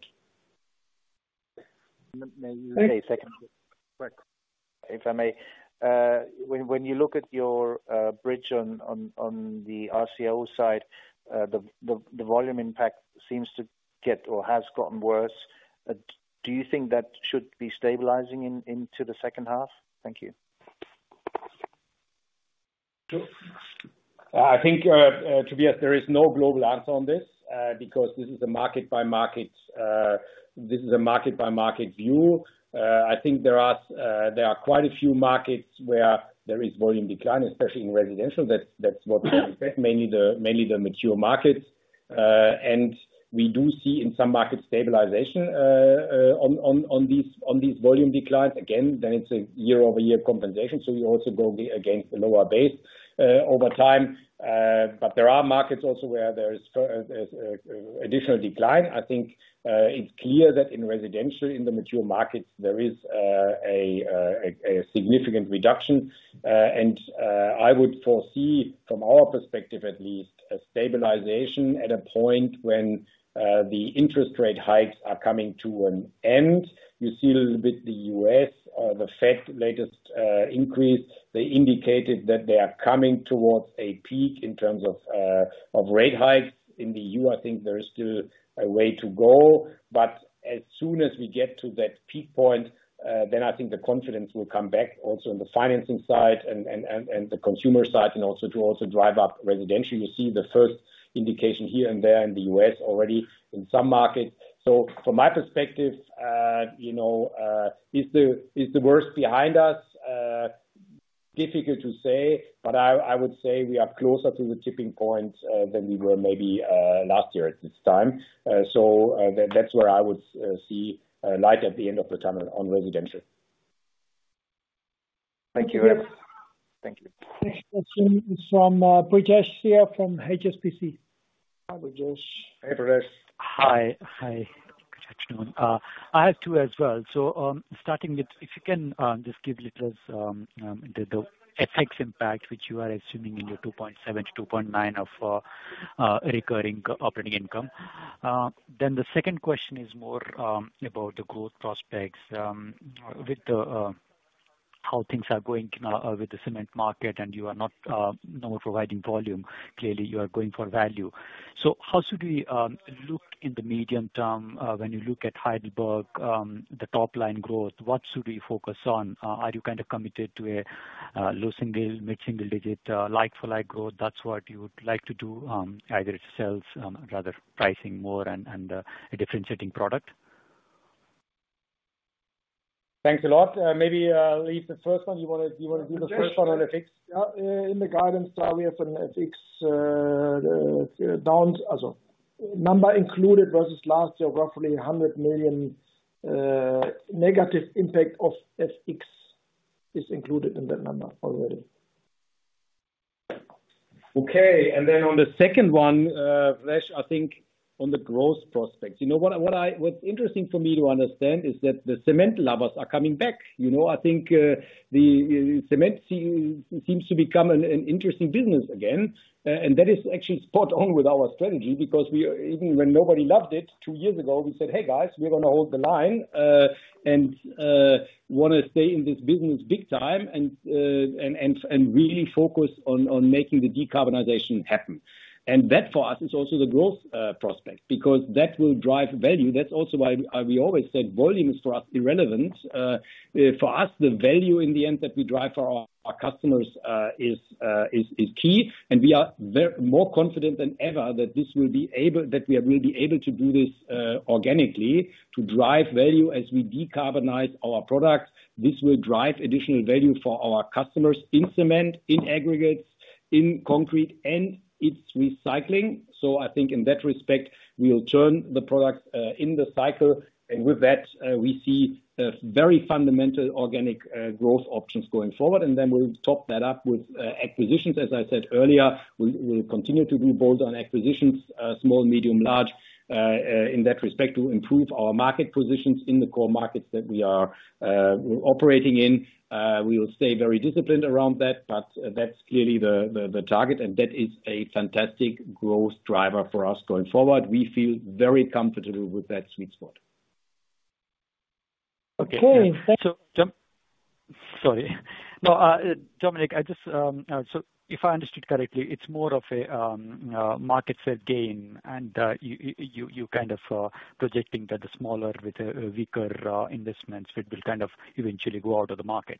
May you say second? If I may, uh, when when you look at your uh, bridge on, on, on the R C O side, uh, the, the the volume impact seems to get or has gotten worse. Uh, do you think that should be stabilizing in, into the second half? Thank you. I think, uh, uh, Tobias, there is no global answer on this uh, because this is a market by market. Uh, this is a market by market view. Uh, I think there are uh, there are quite a few markets where there is volume decline, especially in residential. That's that's what we expect, mainly the mainly the mature markets, uh, and we do see in some markets stabilization uh, uh, on on on these on these volume declines. Again, then it's a year-over-year compensation, so you also go against the lower base uh, over time. Uh, but there are markets also where there is uh, uh, additional decline. I think uh, it's clear that in residential, in the mature markets, there is uh, a, a, a significant reduction. Uh, and uh, I would foresee, from our perspective at least, a stabilization at a point when uh, the interest rate hikes are coming to an end. You see a little bit the U S, uh, the Fed latest uh, increase, they indicated that they are coming towards a peak in terms of uh, of rate hikes. In the E U, I think there is still a way to go. But as soon as we get to that peak point, uh, then I think the confidence will come back also on the financing side and, and, and, and the consumer side, and also to also drive up residential. You see the first indication here and there in the U S already in some markets. So from my perspective, uh, you know, uh, is the is the worst behind us? Uh, difficult to say, but I, I would say we are closer to the tipping point uh, than we were maybe uh, last year at this time. Uh, so uh, that, that's where I would uh, see uh, light at the end of the tunnel on residential. Thank you. Thank you. Next question is from uh, Brijesh here from H S B C. Hi, Brijesh. Hey, Brijesh. Hi. Hi. Good afternoon. Uh, I have two as well. So, um, starting with, if you can um, just give little um, um, the, the F X impact which you are assuming in your two point seven to two point nine of uh, uh, recurring operating income. Uh, then the second question is more um, about the growth prospects um, with the uh, how things are going uh, with the cement market, and you are not uh, no more providing volume. Clearly, you are going for value. So how should we um, look in the medium term, when you look at Heidelberg, the top line growth, what should we focus on? Are you kind of committed to a low single, mid-single digit like-for-like growth? That's what you would like to do, either it's sales, rather pricing more and a differentiating product? Thanks a lot. Maybe leave the first one. You wanna do the first one on F X? Yeah, in the guidance, we have an F X down, also number included versus last year, roughly one hundred million negative impact of F X is included in that number already. Okay. And then on the second one, Vash, I think on the growth prospects. You know, what's interesting for me to understand is that the cement lovers are coming back. You know, I think uh, the cement seems to become an, an interesting business again. Uh, and that is actually spot on with our strategy, because we, even when nobody loved it two years ago, we said, hey guys, we're going to hold the line uh, and uh, want to stay in this business big time and, uh, and, and, and really focus on, on making the decarbonization happen. And that for us is also the growth uh, prospect, because that will drive value. That's also why we always said volume is for us irrelevant. Uh, for us, the value in the end that we drive for our, our customers uh, is, uh, is is key, and we are very, more confident than ever that this will be able that we will be able to do this uh, organically to drive value as we decarbonize our products. This will drive additional value for our customers in cement, in aggregates, in concrete, and it's recycling. So I think in that respect, we'll turn the products uh, in the cycle. And with that, uh, we see uh, very fundamental organic uh, growth options going forward. And then we'll top that up with uh, acquisitions. As I said earlier, we'll, we'll continue to do bolt-on acquisitions, uh, small, medium, large, uh, uh, in that respect to improve our market positions in the core markets that we are uh, operating in. Uh, we will stay very disciplined around that, but uh, that's clearly the, the, the target, and that is a fantastic growth driver for us going forward. We feel very comfortable with that sweet spot. Okay. okay. Uh, so, Dom- sorry. No, uh, Dominic, I just, um, uh, so if I understood correctly, it's more of a um, uh, market share gain, and uh, you, you, you kind of uh, projecting that the smaller with a, a weaker uh, investments it will kind of eventually go out of the market.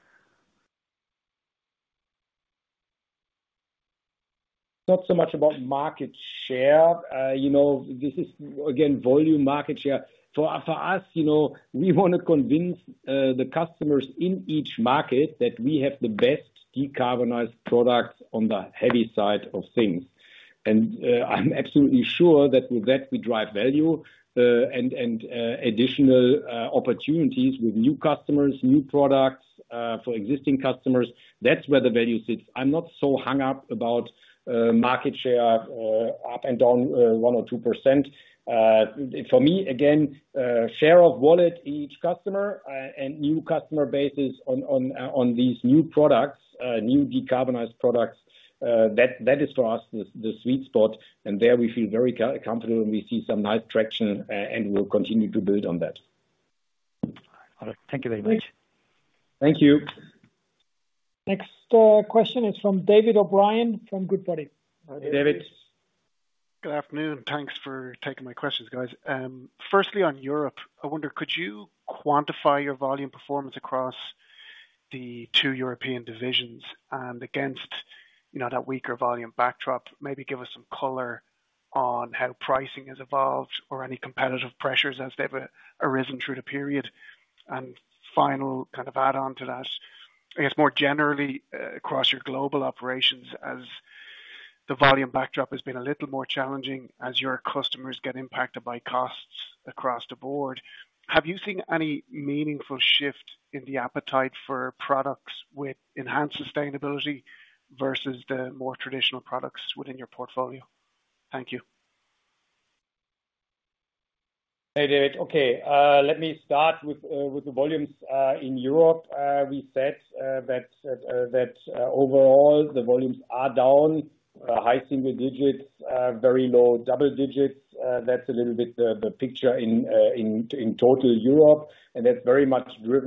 Not so much about market share. Uh, you know, this is, again, volume market share. For, for us, you know, we want to convince uh, the customers in each market that we have the best decarbonized products on the heavy side of things. And uh, I'm absolutely sure that with that we drive value uh, and, and uh, additional uh, opportunities with new customers, new products uh, for existing customers. That's where the value sits. I'm not so hung up about uh, market share uh, up and down uh, one or two percent. Uh, for me, again, uh, share of wallet each customer uh, and new customer bases on on uh, on these new products, uh, new decarbonized products. Uh, that that is for us the, the sweet spot, and there we feel very co- comfortable, and we see some nice traction, uh, and we'll continue to build on that. All right, thank you very much. Thank you. Next uh, question is from David O'Brien from Goodbody. Hey, David. Good afternoon. Thanks for taking my questions, guys. Um, firstly, on Europe, I wonder, could you quantify your volume performance across the two European divisions and against, you know, that weaker volume backdrop? Maybe give us some color on how pricing has evolved or any competitive pressures as they've uh, arisen through the period. And final kind of add on to that, I guess more generally uh, across your global operations, as the volume backdrop has been a little more challenging as your customers get impacted by costs across the board. Have you seen any meaningful shift in the appetite for products with enhanced sustainability versus the more traditional products within your portfolio? Thank you. Hey, David. Okay, uh, let me start with uh, with the volumes uh, in Europe. Uh, we said uh, that uh, that uh, overall the volumes are down. Uh, high single digits, uh, very low double digits. Uh, that's a little bit the, the picture in, uh, in in total Europe, and that's very much driven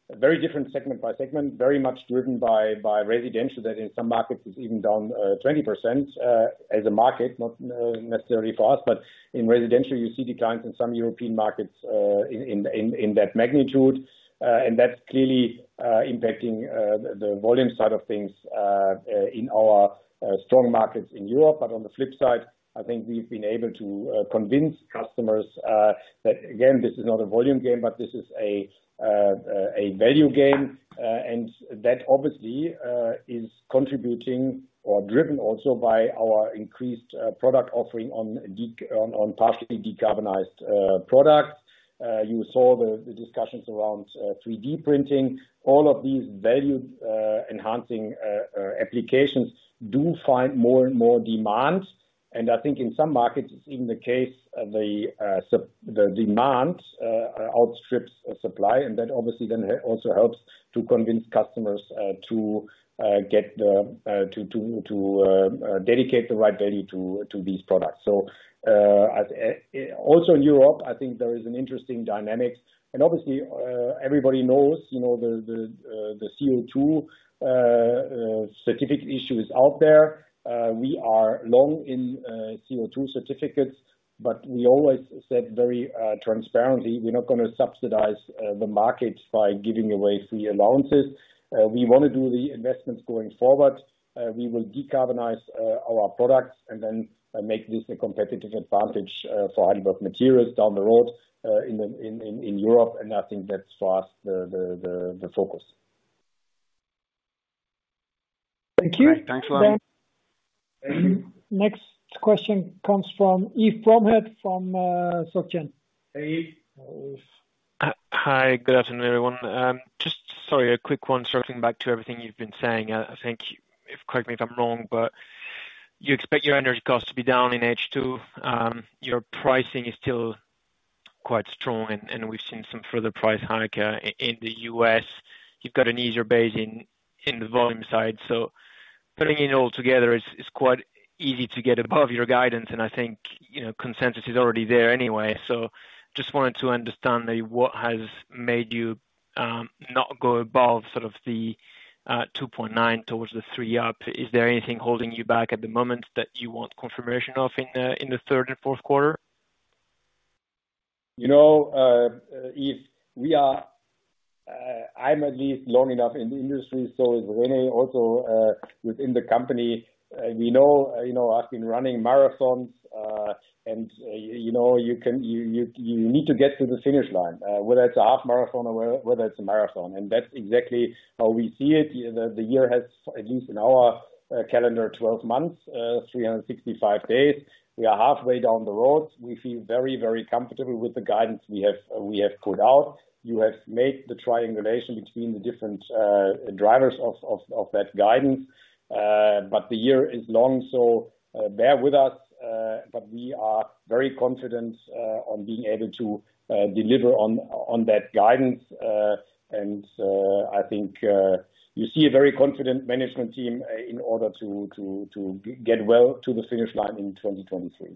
very different segment by segment, very much driven by by residential, that in some markets is even down uh, twenty percent uh, as a market, not uh, necessarily for us, but in residential you see declines in some European markets uh, in, in, in, in that magnitude. Uh, and that's clearly uh, impacting uh, the, the volume side of things uh, uh, in our uh, strong markets in Europe. But on the flip side, I think we've been able to uh, convince customers uh, that, again, this is not a volume game, but this is a uh, a value game. Uh, and that obviously uh, is contributing or driven also by our increased uh, product offering on, de- on, on partially decarbonized uh, products. Uh, you saw the, the discussions around uh, three D printing. All of these value uh, enhancing uh, uh, applications do find more and more demand. And I think in some markets it's even the case uh, the uh, sup- the demand uh, outstrips uh, supply, and that obviously then ha- also helps to convince customers uh, to uh, get the uh, to to to uh, uh, dedicate the right value to to these products. So. Uh, also in Europe, I think there is an interesting dynamics, and obviously uh, everybody knows, you know, the the, uh, the C O two uh, uh, certificate issue is out there. Uh, we are long in uh, C O two certificates, but we always said very uh, transparently, we're not going to subsidize uh, the market by giving away free allowances. Uh, we want to do the investments going forward. Uh, we will decarbonize uh, our products and then Uh, make this a competitive advantage uh, for Heidelberg Materials down the road uh, in, the, in, in, in Europe, and I think that's for us the, the, the, the focus. Thank you. Great. Thanks a lot. Thank you. Next question comes from Yves Bromhead from uh, SocGen. Hey, Yves. Uh, hi, good afternoon, everyone. Um, just, sorry, a quick one, circling back to everything you've been saying. I, I think, if correct me if I'm wrong, but you expect your energy costs to be down in H two. Um, your pricing is still quite strong, and, and we've seen some further price hike uh, in the U S. You've got an easier base in, in the volume side. So putting it all together is, is quite easy to get above your guidance, and I think, you know, consensus is already there anyway. So just wanted to understand maybe what has made you um, not go above sort of the Uh, two point nine towards the three up. Is there anything holding you back at the moment that you want confirmation of in the, in the third and fourth quarter? You know, uh, uh, Yves, we are, uh, I'm at least long enough in the industry, so is René also uh, within the company. Uh, we know, uh, you know, I've been running marathons, uh, and uh, you, you know, you can, you, you, you need to get to the finish line, uh, whether it's a half marathon or whether it's a marathon. And that's exactly how we see it. The, the year has, at least in our uh, calendar, twelve months, uh, three hundred sixty-five days. We are halfway down the road. We feel very, very comfortable with the guidance we have, uh, we have put out. You have made the triangulation between the different uh, drivers of, of, of that guidance. Uh, but the year is long, so uh, bear with us. Uh, but we are very confident uh, on being able to uh, deliver on on that guidance. Uh, and uh, I think uh, you see a very confident management team uh, in order to, to, to get well to the finish line in twenty twenty-three.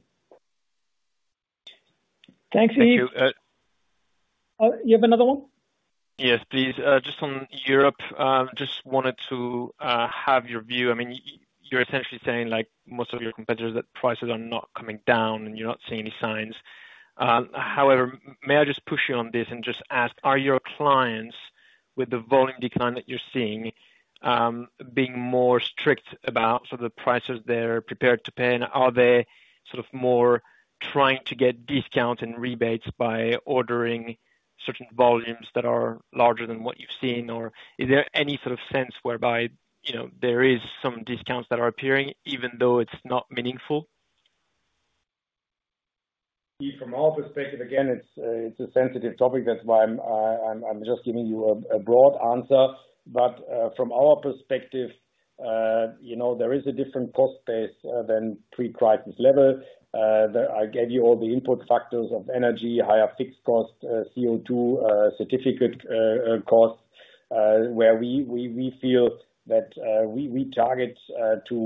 Thanks, Thank Yves. you. Uh, uh, you have another one? Yes, please. Uh, just on Europe, um, just wanted to uh, have your view. I mean, you're essentially saying, like most of your competitors, that prices are not coming down and you're not seeing any signs. Um, however, may I just push you on this and just ask, are your clients, with the volume decline that you're seeing, um, being more strict about sort of the prices they're prepared to pay? And are they sort of more trying to get discounts and rebates by ordering certain volumes that are larger than what you've seen? Or is there any sort of sense whereby, you know, there is some discounts that are appearing, even though it's not meaningful? From our perspective, again, it's uh, it's a sensitive topic. That's why I'm uh, I'm, I'm just giving you a, a broad answer. But uh, from our perspective, uh, you know, there is a different cost base uh, than pre-crisis level. Uh, the, I gave you all the input factors of energy, higher fixed cost, uh, C O two uh, certificate uh, costs, uh, where we, we we feel that uh, we we target uh, to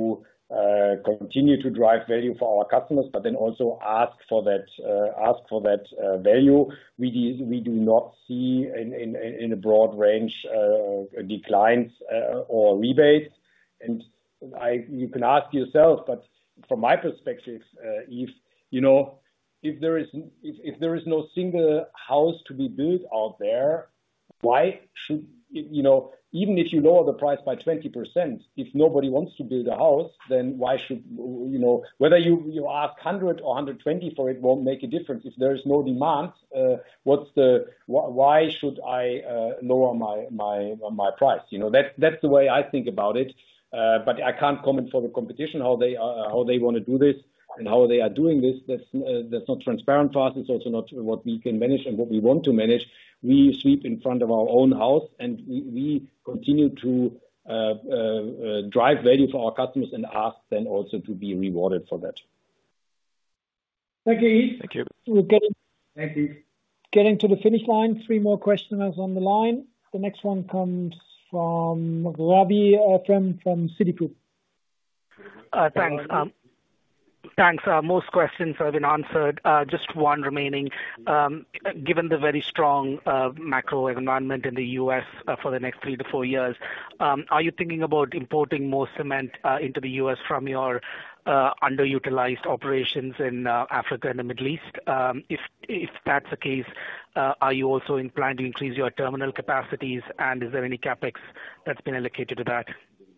uh, continue to drive value for our customers, but then also ask for that uh, ask for that uh, value. We do, we do not see in, in, in a broad range uh, declines uh, or rebates. And I, you can ask yourself, but from my perspective, uh, if you know, if there is if, if there is no single house to be built out there, why should you know? Even if you lower the price by twenty percent, if nobody wants to build a house, then why should, you know, whether you, you ask one hundred or one hundred twenty for it won't make a difference. If there is no demand, uh, what's the, wh- why should I uh, lower my, my, my price? You know, that, that's the way I think about it. Uh, but I can't comment for the competition, how they, uh, how they want to do this and how they are doing this. That's, uh, that's not transparent for us. It's also not what we can manage and what we want to manage. We sweep in front of our own house, and we, we continue to uh, uh, uh, drive value for our customers and ask them also to be rewarded for that. Thank you, Yves. Thank you. We're getting, Thank you. Getting to the finish line. Three more questioners on the line. The next one comes from Ravi Efrem from Citigroup. Uh, thanks. Um, Thanks. Uh, most questions have been answered. Uh, just one remaining. Um, given the very strong uh, macro environment in the U S uh, for the next three to four years, um, are you thinking about importing more cement uh, into the U S from your uh, underutilized operations in uh, Africa and the Middle East? Um, if if that's the case, uh, are you also in plan to increase your terminal capacities, and is there any capex that's been allocated to that?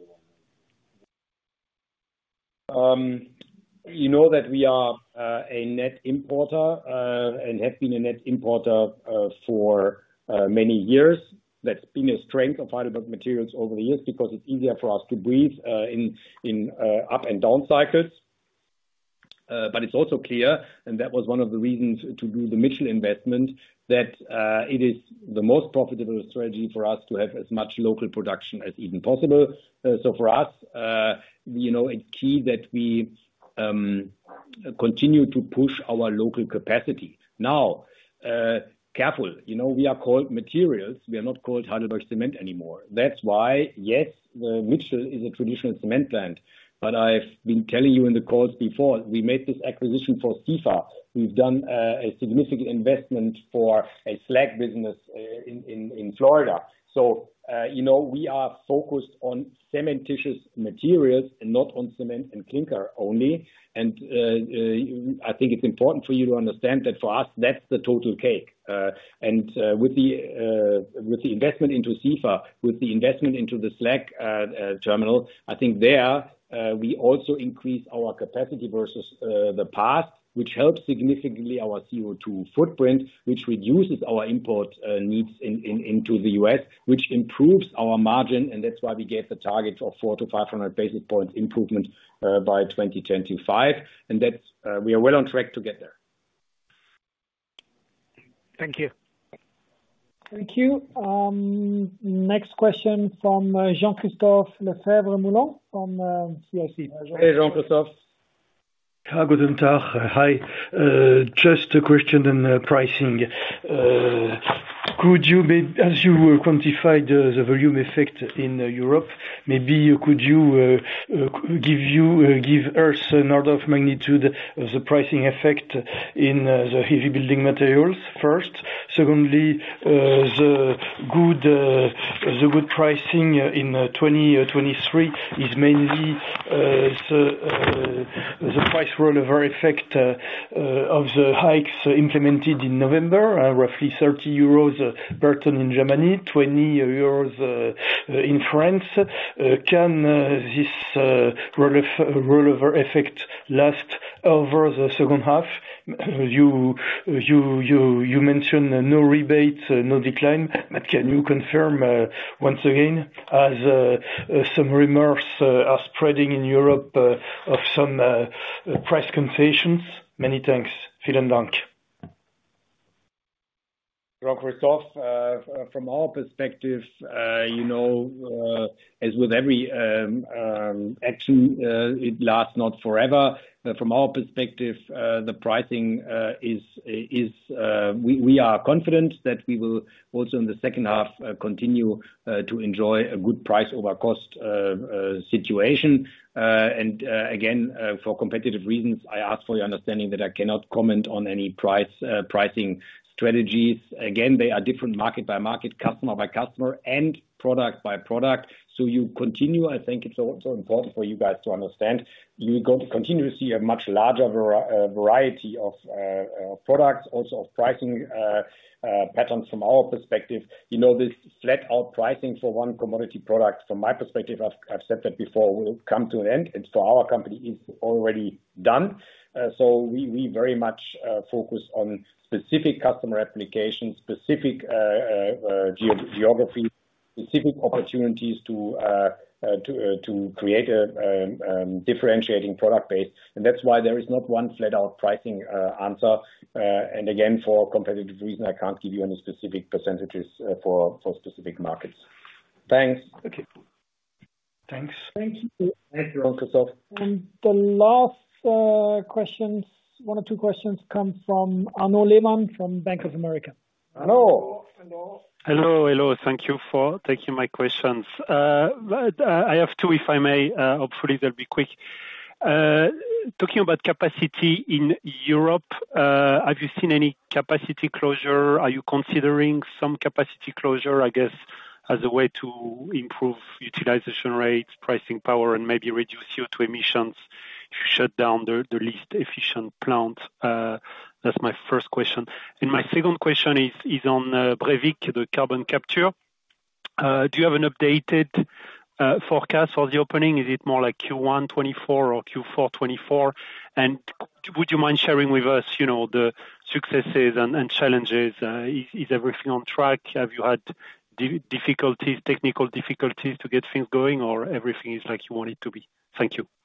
Um, You know that we are uh, a net importer uh, and have been a net importer uh, for uh, many years. That's been a strength of Heidelberg Materials over the years because it's easier for us to breathe uh, in in uh, up and down cycles. Uh, but it's also clear, and that was one of the reasons to do the Mitchell investment, that uh, it is the most profitable strategy for us to have as much local production as even possible. Uh, so for us, uh, you know, it's key that we Um, continue to push our local capacity. Now, uh, careful, you know, we are called Materials. We are not called Heidelberg Cement anymore. That's why, yes, the Mitchell is a traditional cement plant, but I've been telling you in the calls before, we made this acquisition for SIFA. We've done uh, a significant investment for a slag business uh, in, in, in Florida. So, uh, you know, we are focused on cementitious materials and not on cement and clinker only. And uh, uh, I think it's important for you to understand that for us, that's the total cake. Uh, and uh, with the uh, with the investment into SIFA, with the investment into the slag uh, uh, terminal, I think there uh, we also increase our capacity versus uh, the past, which helps significantly our C O two footprint, which reduces our import uh, needs in, in, into the U S, which improves our margin, and that's why we gave the target of four to five hundred basis points improvement uh, by twenty twenty-five, and that's uh, we are well on track to get there. Thank you. Thank you. Um, next question from uh, Jean-Christophe Lefebvre-Moulin from uh, C I C. Hey, Jean-Christophe. Ah, Guten Tag. Hi. Uh, just a question on uh, pricing. Uh, could you, maybe, as you uh, quantified uh, the volume effect in uh, Europe, maybe uh, could you uh, uh, give you uh, give us an order of magnitude of the pricing effect in uh, the heavy building materials first? Secondly, uh, the good uh, the good pricing in uh, twenty twenty-three is mainly uh, the uh, the price rollover effect uh, uh, of the hikes uh, implemented in November, uh, roughly thirty euros uh, per ton in Germany, twenty euros uh, uh, in France. Uh, can uh, this uh, rollover effect last over the second half? You you you you mentioned uh, no rebates, uh, no decline, but can you confirm uh, once again, as uh, uh, some rumors uh, are spreading in Europe uh, of some uh, uh, price concessions? Many thanks. Vielen Dank. Jean-Christophe, from our perspective, you know, as with every action, it lasts not forever. From our perspective, the pricing is, we are confident that we will also in the second half continue to enjoy a good price over cost situation. And again, for competitive reasons, I ask for your understanding that I cannot comment on any price pricing strategies. Again, they are different market by market, customer by customer, and product by product. So you continue, I think it's also important for you guys to understand, you go to continue to see a much larger variety of uh, products, also of pricing uh, uh, patterns from our perspective. You know, this flat out pricing for one commodity product, from my perspective, I've, I've said that before, will come to an end. It's for our company is already done. Uh, so we, we very much uh, focus on specific customer applications, specific uh, uh, ge- geography, specific opportunities to uh, uh, to uh, to create a um, um, differentiating product base, and that's why there is not one flat-out pricing uh, answer. Uh, and again, for competitive reason, I can't give you any specific percentages uh, for for specific markets. Thanks. Okay. Thanks. Thank you. Thank you, Christophe. And the last uh, questions, one or two questions, come from Arnaud Lehmann from Bank of America. Arnaud. Hello. Hello, hello. Thank you for taking my questions. Uh, but, uh, I have two, if I may. Uh, hopefully, they'll be quick. Uh, talking about capacity in Europe, uh, have you seen any capacity closure? Are you considering some capacity closure, I guess, as a way to improve utilization rates, pricing power, and maybe reduce C O two emissions if you shut down the, the least efficient plant? Uh, That's my first question. And my second question is, is on uh, Brevik, the carbon capture. Uh, do you have an updated uh, forecast for the opening? Is it more like Q one twenty-four or Q four twenty-four? And would you mind sharing with us, you know, the successes and, and challenges? Uh, is, is everything on track? Have you had di- difficulties, technical difficulties to get things going, or everything is like you want it to be? Thank you.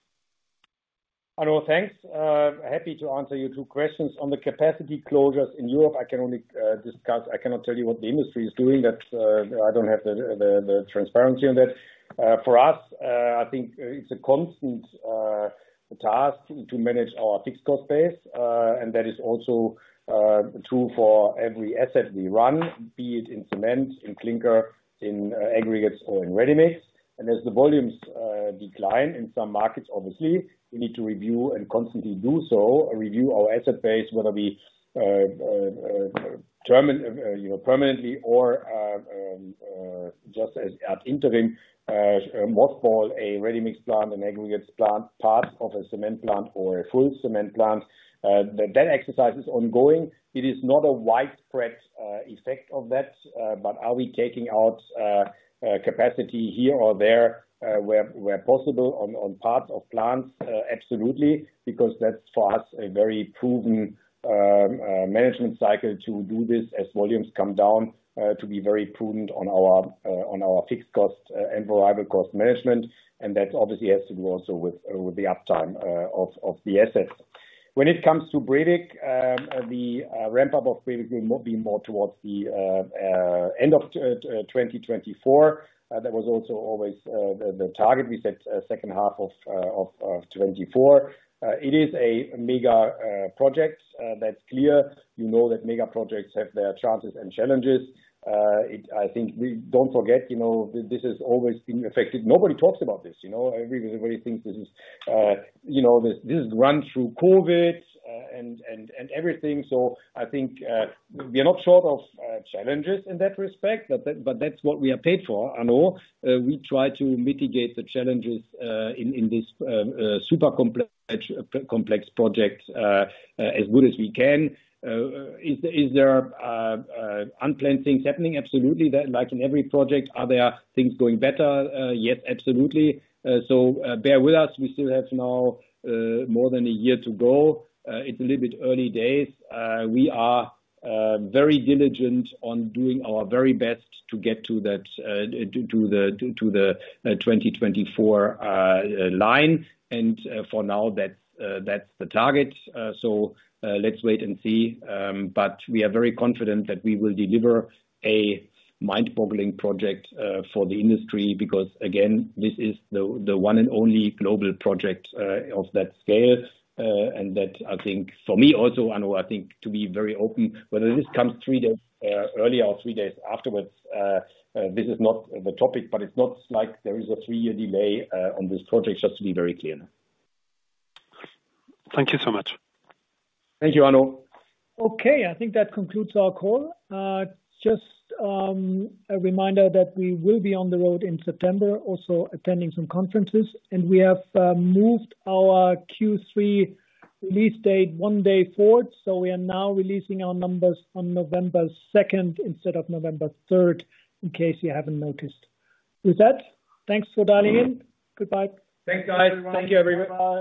Hello, thanks. Uh, happy to answer your two questions. On the capacity closures in Europe, I can only uh, discuss, I cannot tell you what the industry is doing. That uh, I don't have the, the, the transparency on that. Uh, for us, uh, I think it's a constant uh, task to manage our fixed cost base, uh, and that is also uh, true for every asset we run, be it in cement, in clinker, in uh, aggregates, or in ready-mix. And as the volumes uh, decline in some markets, obviously, we need to review and constantly do so, review our asset base, whether we uh, uh, uh, termin- uh, you know, permanently or uh, um, uh, just as at interim, uh, mothball a ready-mix plant, an aggregates plant, parts of a cement plant or a full cement plant. Uh, that, that exercise is ongoing. It is not a widespread uh, effect of that, uh, but are we taking out uh, uh, capacity here or there? Uh, where where possible on, on parts of plants, uh, absolutely, because that's for us a very proven um, uh, management cycle to do this as volumes come down, uh, to be very prudent on our uh, on our fixed cost uh, and variable cost management, and that obviously has to do also with uh, with the uptime uh, of of the assets. When it comes to Brevik, um, the uh, ramp up of Brevik will be more towards the uh, uh, end of t- uh, twenty twenty-four. Uh, that was also always uh, the, the target. We said uh, second half of uh, of, of twenty-four. Uh, it is a mega uh, project. Uh, that's clear. You know that mega projects have their chances and challenges. Uh, it, I think we don't forget, you know, this has always been affected. Nobody talks about this, you know. Everybody thinks this is, uh, you know, this this is run through COVID uh, and and and everything. So I think uh, we are not short of uh, challenges in that respect, but that, but that's what we are paid for. I know uh, we try to mitigate the challenges uh, in in this uh, uh, super complex complex project uh, uh, as good as we can. Uh, is, is there uh, uh, unplanned things happening? Absolutely. That, like in every project, are there things going better? Uh, yes, absolutely. Uh, so uh, bear with us. We still have now uh, more than a year to go. Uh, it's a little bit early days. Uh, we are uh, very diligent on doing our very best to get to that uh, to, to the to, to the uh, twenty twenty-four uh, line. And uh, for now, that's that's the target. So let's wait and see. But we are very confident that we will deliver a mind-boggling project for the industry, because again, this is the the one and only global project of that scale. And that, I think, for me also, Arno, I think, to be very open, whether this comes three days uh, earlier or three days afterwards, uh, uh, this is not the topic, but it's not like there is a three-year delay uh, on this project, just to be very clear. Thank you so much. Thank you, Arno. Okay, I think that concludes our call. Uh, just um, a reminder that we will be on the road in September, also attending some conferences, and we have uh, moved our Q three release date one day forward. So we are now releasing our numbers on November second instead of November third, in case you haven't noticed. With that, thanks for dialing in. Goodbye. Thanks, guys. Thank you, everyone. Bye.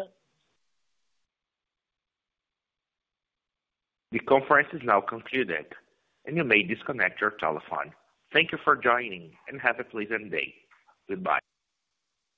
The conference is now concluded, and you may disconnect your telephone. Thank you for joining, and have a pleasant day. Goodbye.